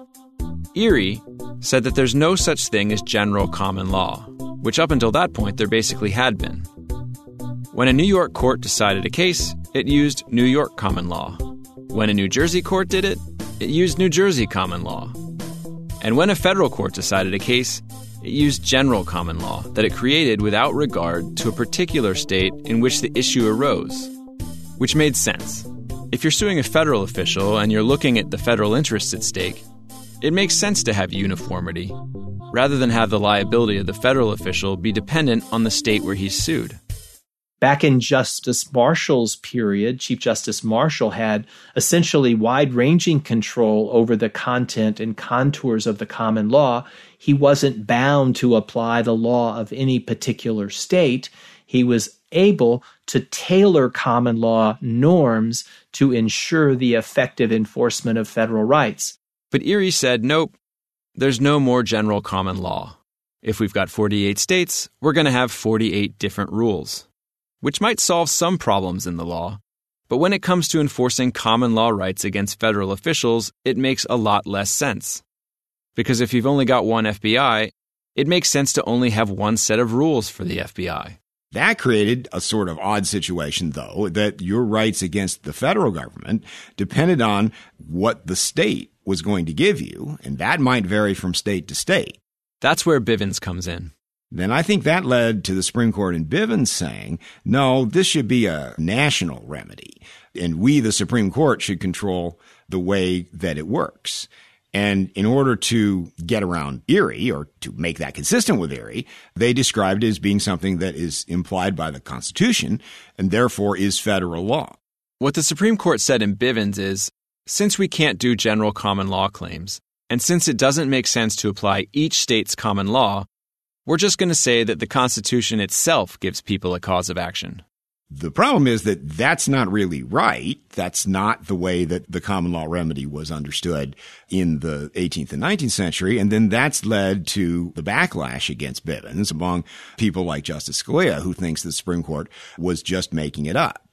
Erie said that there's no such thing as general common law, which up until that point there basically had been. When a New York court decided a case, it used New York common law. When a New Jersey court did it, it used New Jersey common law. And when a federal court decided a case, it used general common law that it created without regard to a particular state in which the issue arose, which made sense. If you're suing a federal official and you're looking at the federal interests at stake, it makes sense to have uniformity, rather than have the liability of the federal official be dependent on the state where he's sued. Back in Justice Marshall's period, Chief Justice Marshall had essentially wide-ranging control over the content and contours of the common law. He wasn't bound to apply the law of any particular state. He was able to tailor common law norms to ensure the effective enforcement of federal rights. But Erie said, nope, there's no more general common law. If we've got 48 states, we're going to have 48 different rules, which might solve some problems in the law. But when it comes to enforcing common law rights against federal officials, it makes a lot less sense. Because if you've only got one FBI, it makes sense to only have one set of rules for the FBI. That created a sort of odd situation, though, that your rights against the federal government depended on what the state was going to give you, and that might vary from state to state. That's where Bivens comes in. Then I think that led to the Supreme Court in Bivens saying, no, this should be a national remedy, and we, the Supreme Court, should control the way that it works. And in order to get around Erie, or to make that consistent with Erie, they described it as being something that is implied by the Constitution and therefore is federal law. What the Supreme Court said in Bivens is, since we can't do general common law claims, and since it doesn't make sense to apply each state's common law, we're just going to say that the Constitution itself gives people a cause of action. The problem is that that's not really right. That's not the way that the common law remedy was understood in the 18th and 19th century. And then that's led to the backlash against Bivens among people like Justice Scalia, who thinks the Supreme Court was just making it up.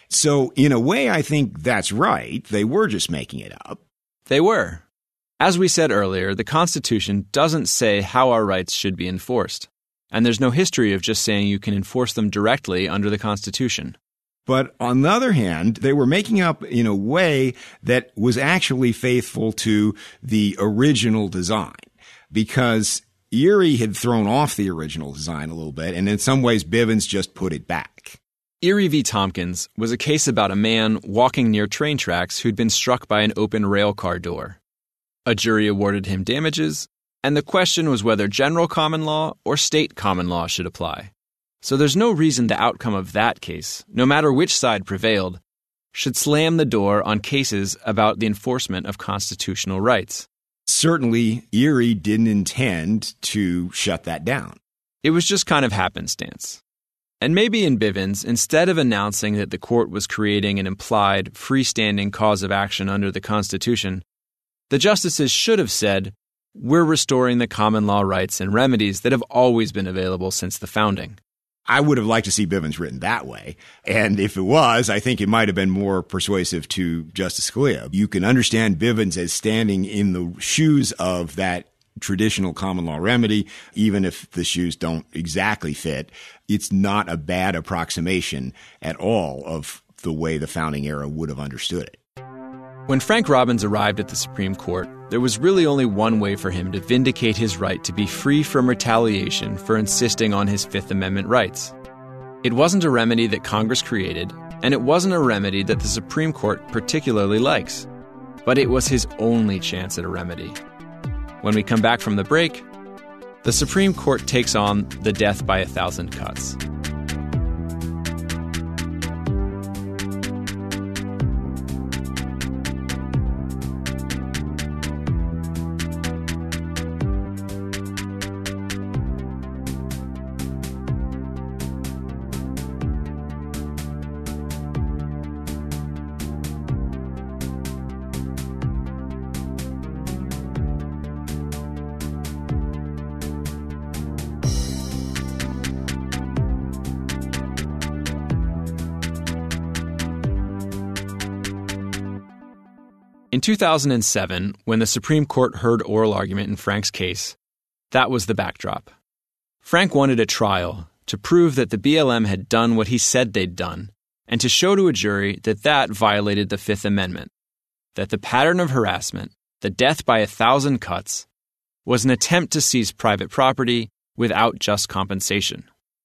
So in a way, I think that's right. They were just making it up. They were. As we said earlier, the Constitution doesn't say how our rights should be enforced. And there's no history of just saying you can enforce them directly under the Constitution. But on the other hand, they were making up in a way that was actually faithful to the original design, because Erie had thrown off the original design a little bit, and in some ways Bivens just put it back. Erie v. Tompkins was a case about a man walking near train tracks who'd been struck by an open rail car door. A jury awarded him damages, and the question was whether general common law or state common law should apply. So there's no reason the outcome of that case, no matter which side prevailed, should slam the door on cases about the enforcement of constitutional rights. Certainly, Erie didn't intend to shut that down. It was just kind of happenstance. And maybe in Bivens, instead of announcing that the court was creating an implied, freestanding cause of action under the Constitution, the justices should have said, we're restoring the common law rights and remedies that have always been available since the founding. I would have liked to see Bivens written that way. And if it was, I think it might have been more persuasive to Justice Scalia. You can understand Bivens as standing in the shoes of that traditional common law remedy, even if the shoes don't exactly fit. It's not a bad approximation at all of the way the founding era would have understood it. When Frank Robbins arrived at the Supreme Court, there was really only one way for him to vindicate his right to be free from retaliation for insisting on his Fifth Amendment rights. It wasn't a remedy that Congress created, and it wasn't a remedy that the Supreme Court particularly likes. But it was his only chance at a remedy. When we come back from the break, the Supreme Court takes on the death by 1,000 cuts. In 2007, when the Supreme Court heard oral argument in Frank's case, that was the backdrop. Frank wanted a trial to prove that the BLM had done what he said they'd done, and to show to a jury that that violated the Fifth Amendment, that the pattern of harassment, the death by 1,000 cuts, was an attempt to seize private property without just compensation.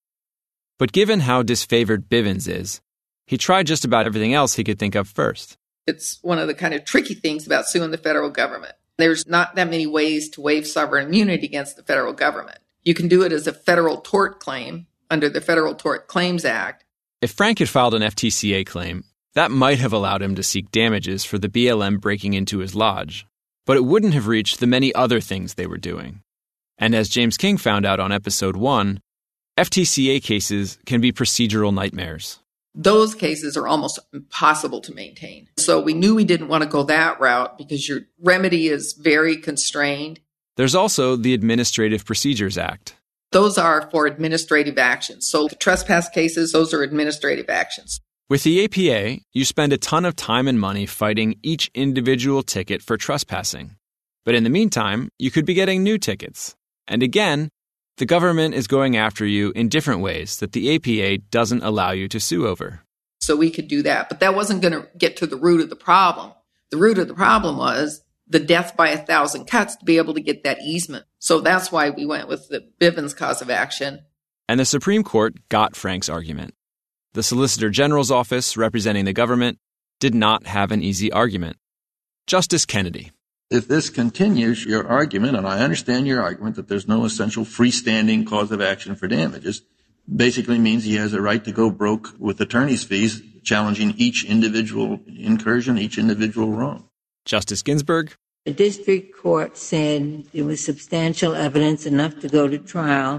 But given how disfavored Bivens is, he tried just about everything else he could think of first. It's one of the kind of tricky things about suing the federal government. There's not that many ways to waive sovereign immunity against the federal government. You can do it as a federal tort claim under the Federal Tort Claims Act. If Frank had filed an FTCA claim, that might have allowed him to seek damages for the BLM breaking into his lodge, but it wouldn't have reached the many other things they were doing. And as James King found out on episode 1, FTCA cases can be procedural nightmares. Those cases are almost impossible to maintain. So we knew we didn't want to go that route because your remedy is very constrained. There's also the Administrative Procedures Act. Those are for administrative actions. So the trespass cases, those are administrative actions. With the APA, you spend a ton of time and money fighting each individual ticket for trespassing. But in the meantime, you could be getting new tickets. And again, the government is going after you in different ways that the APA doesn't allow you to sue over. So we could do that, but that wasn't going to get to the root of the problem. The root of the problem was the death by 1,000 cuts to be able to get that easement. So that's why we went with the Bivens cause of action. And the Supreme Court got Frank's argument. The Solicitor General's office, representing the government, did not have an easy argument. Justice Kennedy. If this continues, your argument, and I understand your argument that there's no essential freestanding cause of action for damages, basically means he has a right to go broke with attorney's fees, challenging each individual incursion, each individual wrong. Justice Ginsburg. The district court said there was substantial evidence enough to go to trial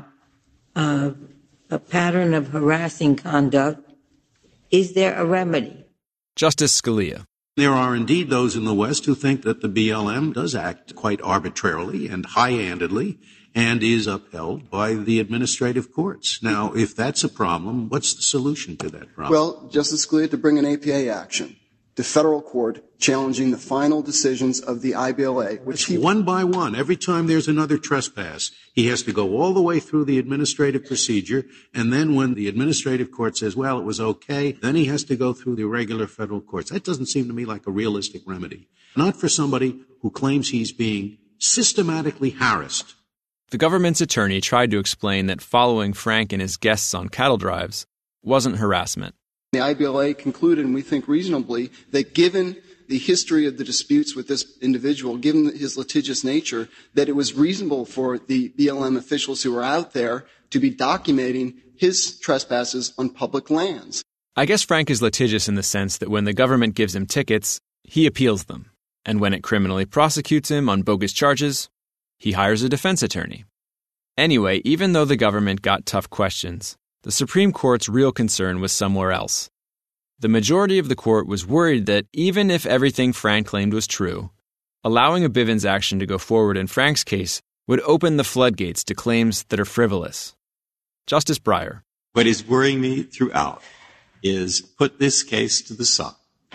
of a pattern of harassing conduct. Is there a remedy? Justice Scalia. There are indeed those in the West who think that the BLM does act quite arbitrarily and high-handedly and is upheld by the administrative courts. Now, if that's a problem, what's the solution to that problem? Well, Justice Scalia, to bring an APA action, the federal court challenging the final decisions of the IBLA, which one by one, every time there's another trespass, he has to go all the way through the administrative procedure, and then when the administrative court says, well, it was okay, then he has to go through the regular federal courts. That doesn't seem to me like a realistic remedy. Not for somebody who claims he's being systematically harassed. The government's attorney tried to explain that following Frank and his guests on cattle drives wasn't harassment. The IBLA concluded, and we think reasonably, that given the history of the disputes with this individual, given his litigious nature, that it was reasonable for the BLM officials who were out there to be documenting his trespasses on public lands. I guess Frank is litigious in the sense that when the government gives him tickets, he appeals them. And when it criminally prosecutes him on bogus charges, he hires a defense attorney. Anyway, even though the government got tough questions, the Supreme Court's real concern was somewhere else. The majority of the court was worried that even if everything Frank claimed was true, allowing a Bivens action to go forward in Frank's case would open the floodgates to claims that are frivolous. Justice Breyer. What is worrying me throughout is put this case to the side.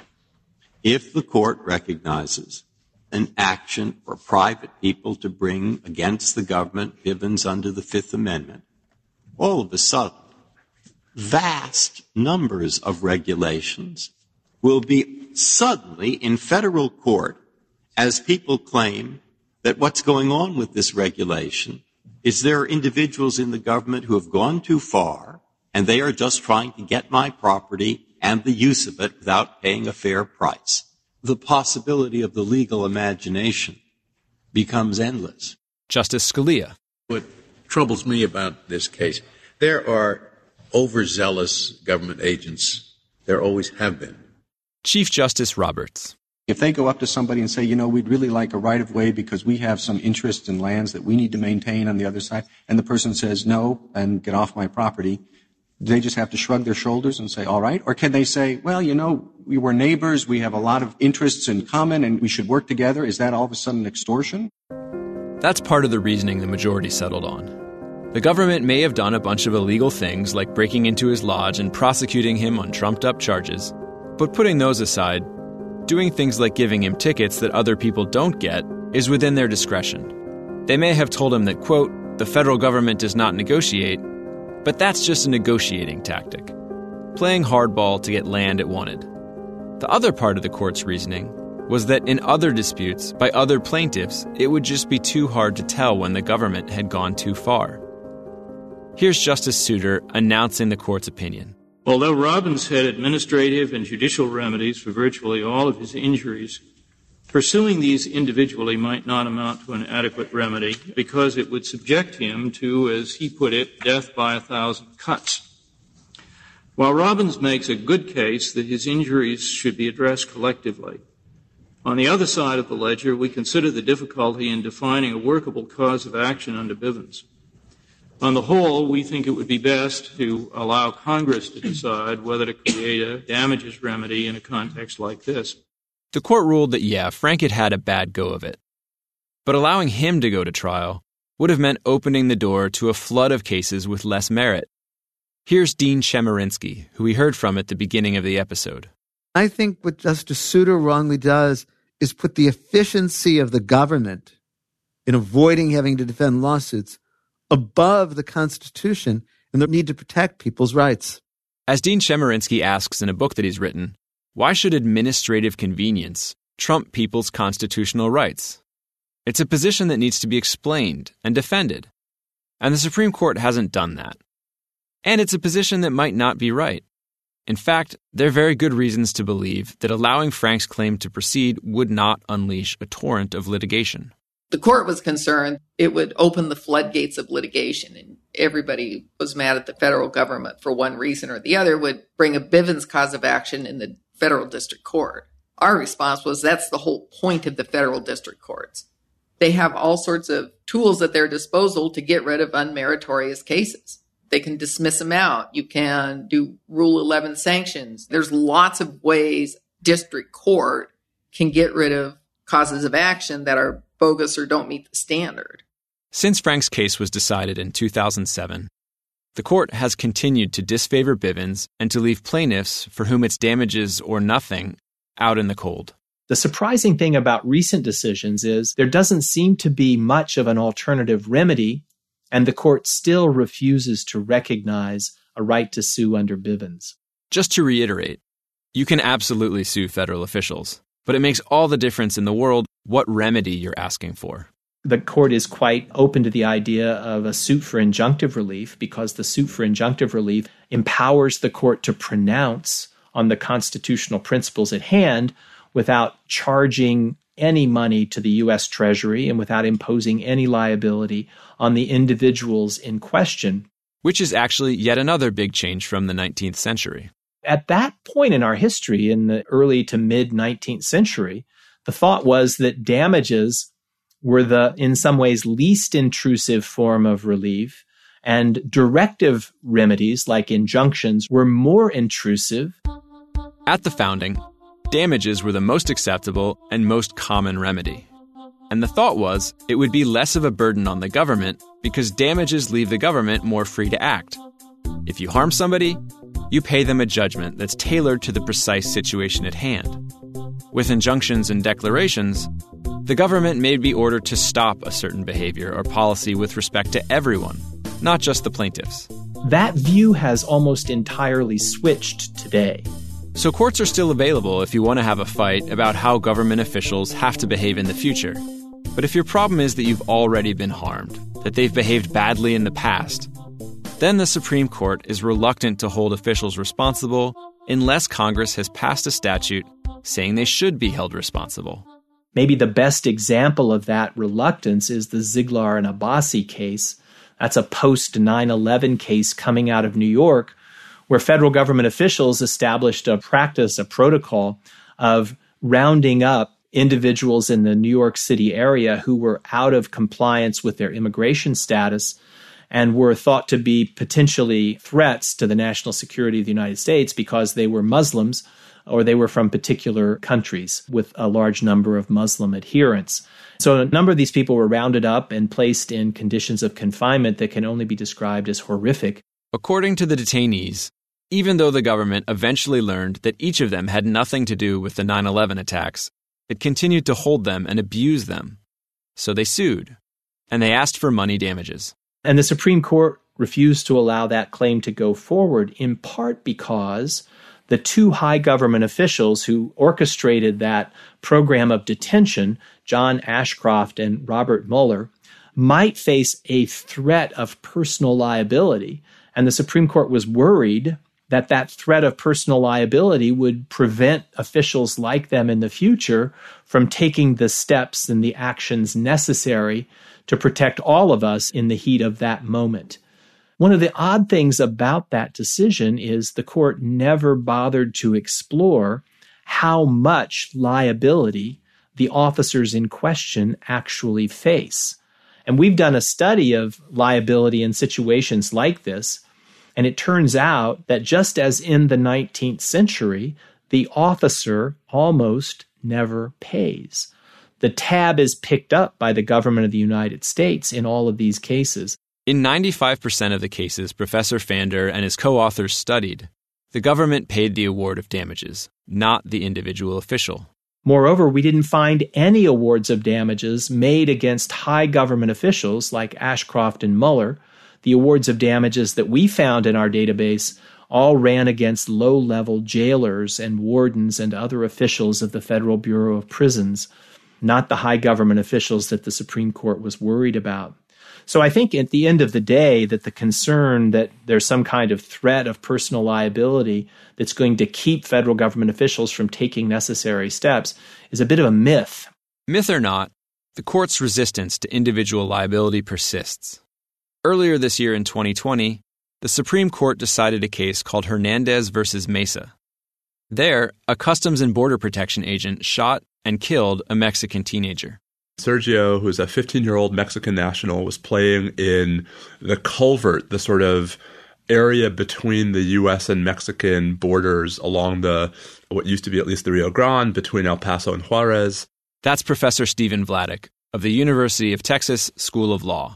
If the court recognizes an action for private people to bring against the government, Bivens under the Fifth Amendment, all of a sudden, vast numbers of regulations will be suddenly in federal court as people claim that what's going on with this regulation is there are individuals in the government who have gone too far, and they are just trying to get my property and the use of it without paying a fair price. The possibility of the legal imagination becomes endless. Justice Scalia. What troubles me about this case, there are overzealous government agents. There always have been. Chief Justice Roberts. If they go up to somebody and say, we'd really like a right-of-way because we have some interests in lands that we need to maintain on the other side, and the person says no and get off my property, do they just have to shrug their shoulders and say, all right? Or can they say, well, we were neighbors, we have a lot of interests in common, and we should work together? Is that all of a sudden extortion? That's part of the reasoning the majority settled on. The government may have done a bunch of illegal things like breaking into his lodge and prosecuting him on trumped-up charges, but putting those aside, doing things like giving him tickets that other people don't get is within their discretion. They may have told him that, quote, the federal government does not negotiate, but that's just a negotiating tactic, playing hardball to get land it wanted. The other part of the court's reasoning was that in other disputes by other plaintiffs, it would just be too hard to tell when the government had gone too far. Here's Justice Souter announcing the court's opinion. Although Robbins had administrative and judicial remedies for virtually all of his injuries, pursuing these individually might not amount to an adequate remedy because it would subject him to, as he put it, death by 1,000 cuts. While Robbins makes a good case that his injuries should be addressed collectively, on the other side of the ledger, we consider the difficulty in defining a workable cause of action under Bivens. On the whole, we think it would be best to allow Congress to decide whether to create a damages remedy in a context like this. The court ruled that, Frank had a bad go of it. But allowing him to go to trial would have meant opening the door to a flood of cases with less merit. Here's Dean Chemerinsky, who we heard from at the beginning of the episode. I think what Justice Souter wrongly does is put the efficiency of the government in avoiding having to defend lawsuits above the Constitution and the need to protect people's rights. As Dean Chemerinsky asks in a book that he's written, why should administrative convenience trump people's constitutional rights? It's a position that needs to be explained and defended, and the Supreme Court hasn't done that. And it's a position that might not be right. In fact, there are very good reasons to believe that allowing Frank's claim to proceed would not unleash a torrent of litigation. The court was concerned it would open the floodgates of litigation, and everybody was mad at the federal government for one reason or the other would bring a Bivens cause of action in the federal district court. Our response was that's the whole point of the federal district courts. They have all sorts of tools at their disposal to get rid of unmeritorious cases. They can dismiss them out. You can do Rule 11 sanctions. There's lots of ways district court can get rid of causes of action that are bogus or don't meet the standard. Since Frank's case was decided in 2007, the court has continued to disfavor Bivens and to leave plaintiffs for whom it's damages or nothing out in the cold. The surprising thing about recent decisions is there doesn't seem to be much of an alternative remedy, and the court still refuses to recognize a right to sue under Bivens. Just to reiterate, you can absolutely sue federal officials, but it makes all the difference in the world what remedy you're asking for. The court is quite open to the idea of a suit for injunctive relief because the suit for injunctive relief empowers the court to pronounce on the constitutional principles at hand without charging any money to the U.S. Treasury and without imposing any liability on the individuals in question. Which is actually yet another big change from the 19th century. At that point in our history, in the early to mid-19th century, the thought was that damages were the, in some ways, least intrusive form of relief, and directive remedies like injunctions were more intrusive. At the founding, damages were the most acceptable and most common remedy. And the thought was it would be less of a burden on the government because damages leave the government more free to act. If you harm somebody, you pay them a judgment that's tailored to the precise situation at hand. With injunctions and declarations, the government may be ordered to stop a certain behavior or policy with respect to everyone, not just the plaintiffs. That view has almost entirely switched today. So courts are still available if you want to have a fight about how government officials have to behave in the future. But if your problem is that you've already been harmed, that they've behaved badly in the past, then the Supreme Court is reluctant to hold officials responsible unless Congress has passed a statute saying they should be held responsible. Maybe the best example of that reluctance is the Ziglar and Abbasi case. That's a post-9/11 case coming out of New York, where federal government officials established a practice, a protocol of rounding up individuals in the New York City area who were out of compliance with their immigration status and were thought to be potentially threats to the national security of the United States because they were Muslims or they were from particular countries with a large number of Muslim adherents. So a number of these people were rounded up and placed in conditions of confinement that can only be described as horrific. According to the detainees, even though the government eventually learned that each of them had nothing to do with the 9/11 attacks, it continued to hold them and abuse them. So they sued, and they asked for money damages. And the Supreme Court refused to allow that claim to go forward, in part because the two high government officials who orchestrated that program of detention, John Ashcroft and Robert Mueller, might face a threat of personal liability. And the Supreme Court was worried that that threat of personal liability would prevent officials like them in the future from taking the steps and the actions necessary to protect all of us in the heat of that moment. One of the odd things about that decision is the court never bothered to explore how much liability the officers in question actually face. And we've done a study of liability in situations like this, and it turns out that just as in the 19th century, the officer almost never pays. The tab is picked up by the government of the United States in all of these cases. In 95% of the cases Professor Fander and his co-authors studied, the government paid the award of damages, not the individual official. Moreover, we didn't find any awards of damages made against high government officials like Ashcroft and Mueller. The awards of damages that we found in our database all ran against low-level jailers and wardens and other officials of the Federal Bureau of Prisons, not the high government officials that the Supreme Court was worried about. So I think at the end of the day that the concern that there's some kind of threat of personal liability that's going to keep federal government officials from taking necessary steps is a bit of a myth. Myth or not, the court's resistance to individual liability persists. Earlier this year in 2020, the Supreme Court decided a case called Hernandez versus Mesa. There, a Customs and Border Protection agent shot and killed a Mexican teenager. Sergio, who's a 15-year-old Mexican national, was playing in the culvert, the sort of area between the U.S. and Mexican borders along what used to be at least the Rio Grande, between El Paso and Juarez. That's Professor Stephen Vladeck of the University of Texas School of Law.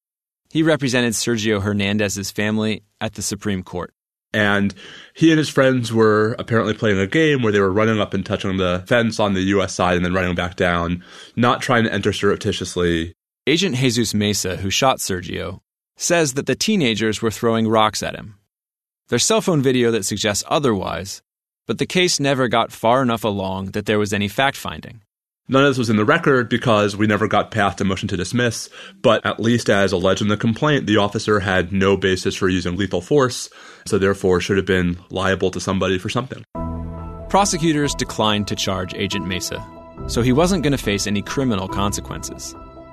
He represented Sergio Hernandez's family at the Supreme Court. And he and his friends were apparently playing a game where they were running up and touching the fence on the U.S. side and then running back down, not trying to enter surreptitiously. Agent Jesus Mesa, who shot Sergio, says that the teenagers were throwing rocks at him. There's cell phone video that suggests otherwise, but the case never got far enough along that there was any fact-finding. None of this was in the record because we never got past a motion to dismiss, but at least as alleged in the complaint, the officer had no basis for using lethal force, so therefore should have been liable to somebody for something. Prosecutors declined to charge Agent Mesa, so he wasn't going to face any criminal consequences.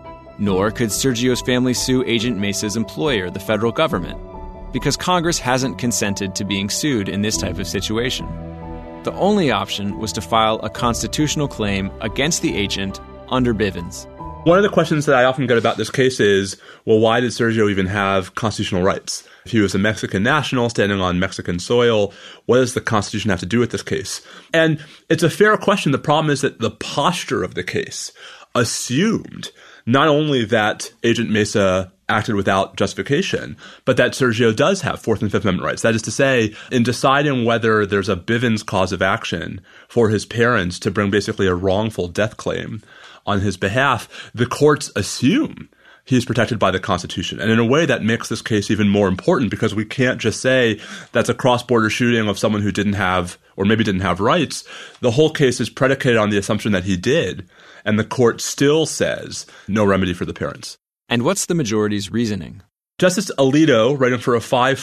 Nor could Sergio's family sue Agent Mesa's employer, the federal government, because Congress hasn't consented to being sued in this type of situation. The only option was to file a constitutional claim against the agent under Bivens. One of the questions that I often get about this case is, well, why did Sergio even have constitutional rights? If he was a Mexican national standing on Mexican soil, what does the Constitution have to do with this case? And it's a fair question. The problem is that the posture of the case assumed not only that Agent Mesa acted without justification, but that Sergio does have Fourth and Fifth Amendment rights. That is to say, in deciding whether there's a Bivens cause of action for his parents to bring basically a wrongful death claim on his behalf, the courts assume he's protected by the Constitution. And in a way that makes this case even more important, because we can't just say that's a cross-border shooting of someone who didn't have, or maybe didn't have rights. The whole case is predicated on the assumption that he did, and the court still says no remedy for the parents. And what's the majority's reasoning? Justice Alito, writing for a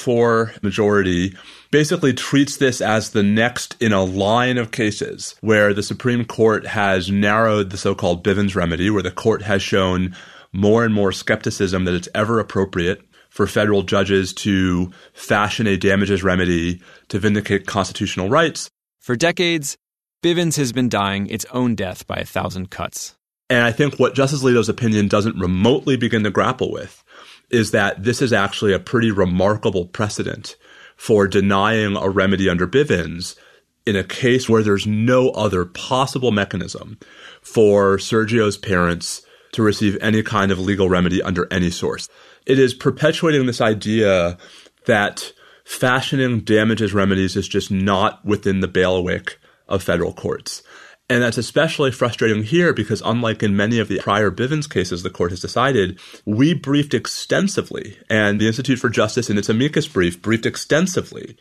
5-4 majority, basically treats this as the next in a line of cases where the Supreme Court has narrowed the so-called Bivens remedy, where the court has shown more and more skepticism that it's ever appropriate for federal judges to fashion a damages remedy to vindicate constitutional rights. For decades, Bivens has been dying its own death by 1,000 cuts. And I think what Justice Alito's opinion doesn't remotely begin to grapple with is that this is actually a pretty remarkable precedent for denying a remedy under Bivens in a case where there's no other possible mechanism for Sergio's parents to receive any kind of legal remedy under any source. It is perpetuating this idea that fashioning damages remedies is just not within the bailiwick of federal courts. And that's especially frustrating here because unlike in many of the prior Bivens cases the court has decided, we briefed extensively, and the Institute for Justice in its amicus brief briefed extensively,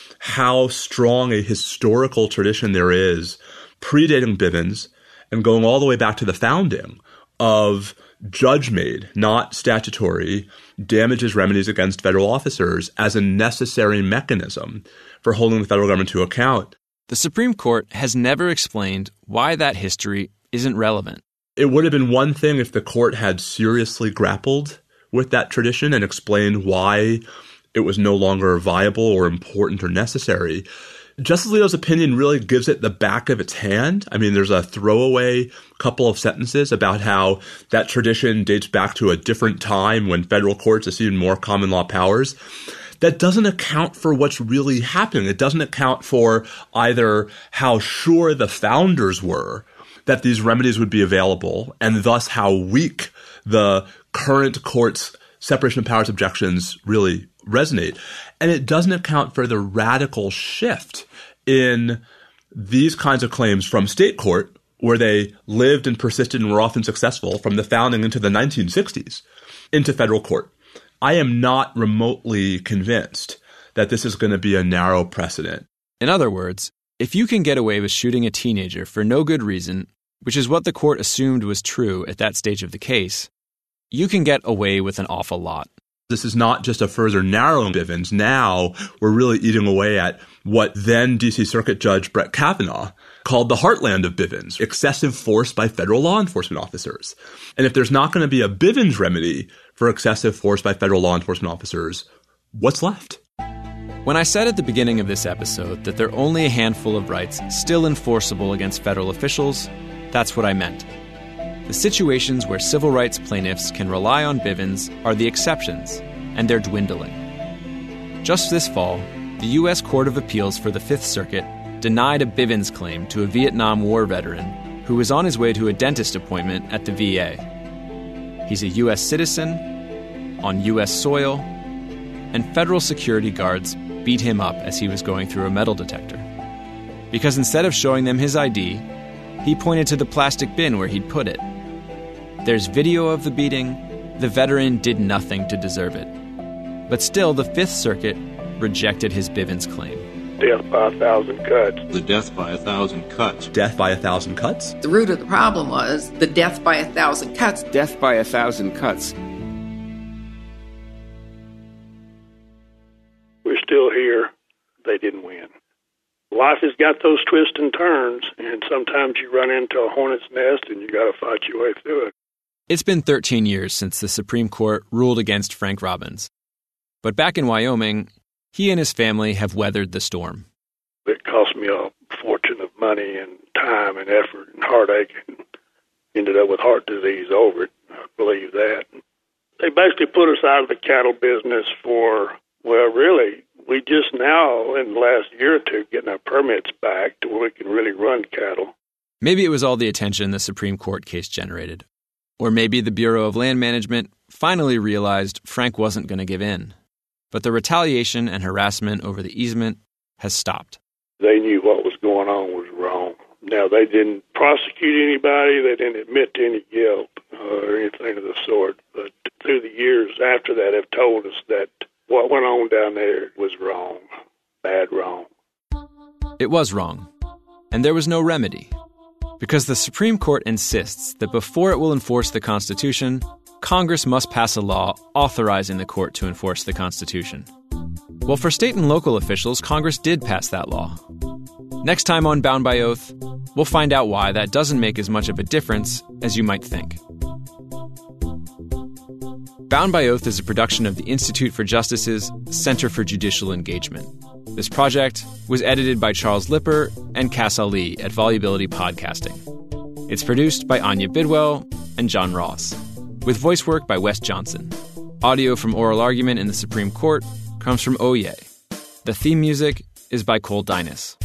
how strong a historical tradition there is predating Bivens and going all the way back to the founding of judge-made, not statutory, damages remedies against federal officers as a necessary mechanism for holding the federal government to account. The Supreme Court has never explained why that history isn't relevant. It would have been one thing if the court had seriously grappled with that tradition and explained why it was no longer viable or important or necessary. Justice Alito's opinion really gives it the back of its hand. I mean, there's a throwaway couple of sentences about how that tradition dates back to a different time when federal courts assumed more common law powers. That doesn't account for what's really happening. It doesn't account for either how sure the founders were that these remedies would be available and thus how weak the current court's separation of powers objections really resonate. And it doesn't account for the radical shift in these kinds of claims from state court, where they lived and persisted and were often successful from the founding into the 1960s, into federal court. I am not remotely convinced that this is going to be a narrow precedent. In other words, if you can get away with shooting a teenager for no good reason, which is what the court assumed was true at that stage of the case, you can get away with an awful lot. This is not just a further narrowing Bivens. Now we're really eating away at what then D.C. Circuit Judge Brett Kavanaugh called the heartland of Bivens, excessive force by federal law enforcement officers. And if there's not going to be a Bivens remedy for excessive force by federal law enforcement officers, what's left? When I said at the beginning of this episode that there are only a handful of rights still enforceable against federal officials, that's what I meant. The situations where civil rights plaintiffs can rely on Bivens are the exceptions, and they're dwindling. Just this fall, the U.S. Court of Appeals for the Fifth Circuit denied a Bivens claim to a Vietnam War veteran who was on his way to a dentist appointment at the VA. He's a U.S. citizen, on U.S. soil, and federal security guards beat him up as he was going through a metal detector. Because instead of showing them his ID, he pointed to the plastic bin where he'd put it. There's video of the beating. The veteran did nothing to deserve it. But still, the Fifth Circuit rejected his Bivens claim. Death by 1,000 cuts. The death by 1,000 cuts. Death by 1,000 cuts? The root of the problem was the death by 1,000 cuts. Death by 1,000 cuts. We're still here. They didn't win. Life has got those twists and turns, and sometimes you run into a hornet's nest and you got to fight your way through it. It's been 13 years since the Supreme Court ruled against Frank Robbins. But back in Wyoming, he and his family have weathered the storm. It cost me a fortune of money and time and effort and heartache, and ended up with heart disease over it. I believe that. They basically put us out of the cattle business for, well, really, we just now, in the last year or two, getting our permits back to where we can really run cattle. Maybe it was all the attention the Supreme Court case generated. Or maybe the Bureau of Land Management finally realized Frank wasn't going to give in. But the retaliation and harassment over the easement has stopped. They knew what was going on was wrong. Now, they didn't prosecute anybody. They didn't admit to any guilt. or anything of the sort. But through the years after that have told us that what went on down there was wrong, bad wrong. It was wrong, and there was no remedy, because the Supreme Court insists that before it will enforce the Constitution, Congress must pass a law authorizing the court to enforce the Constitution. Well, for state and local officials, Congress did pass that law. Next time on Bound by Oath, we'll find out why that doesn't make as much of a difference as you might think. Bound by Oath is a production of the Institute for Justice's Center for Judicial Engagement. This project was edited by Charles Lipper and Cass Ali at Volubility Podcasting. It's produced by Anya Bidwell and John Ross, with voice work by Wes Johnson. Audio from Oral Argument in the Supreme Court comes from Oye. The theme music is by Cole Dinas.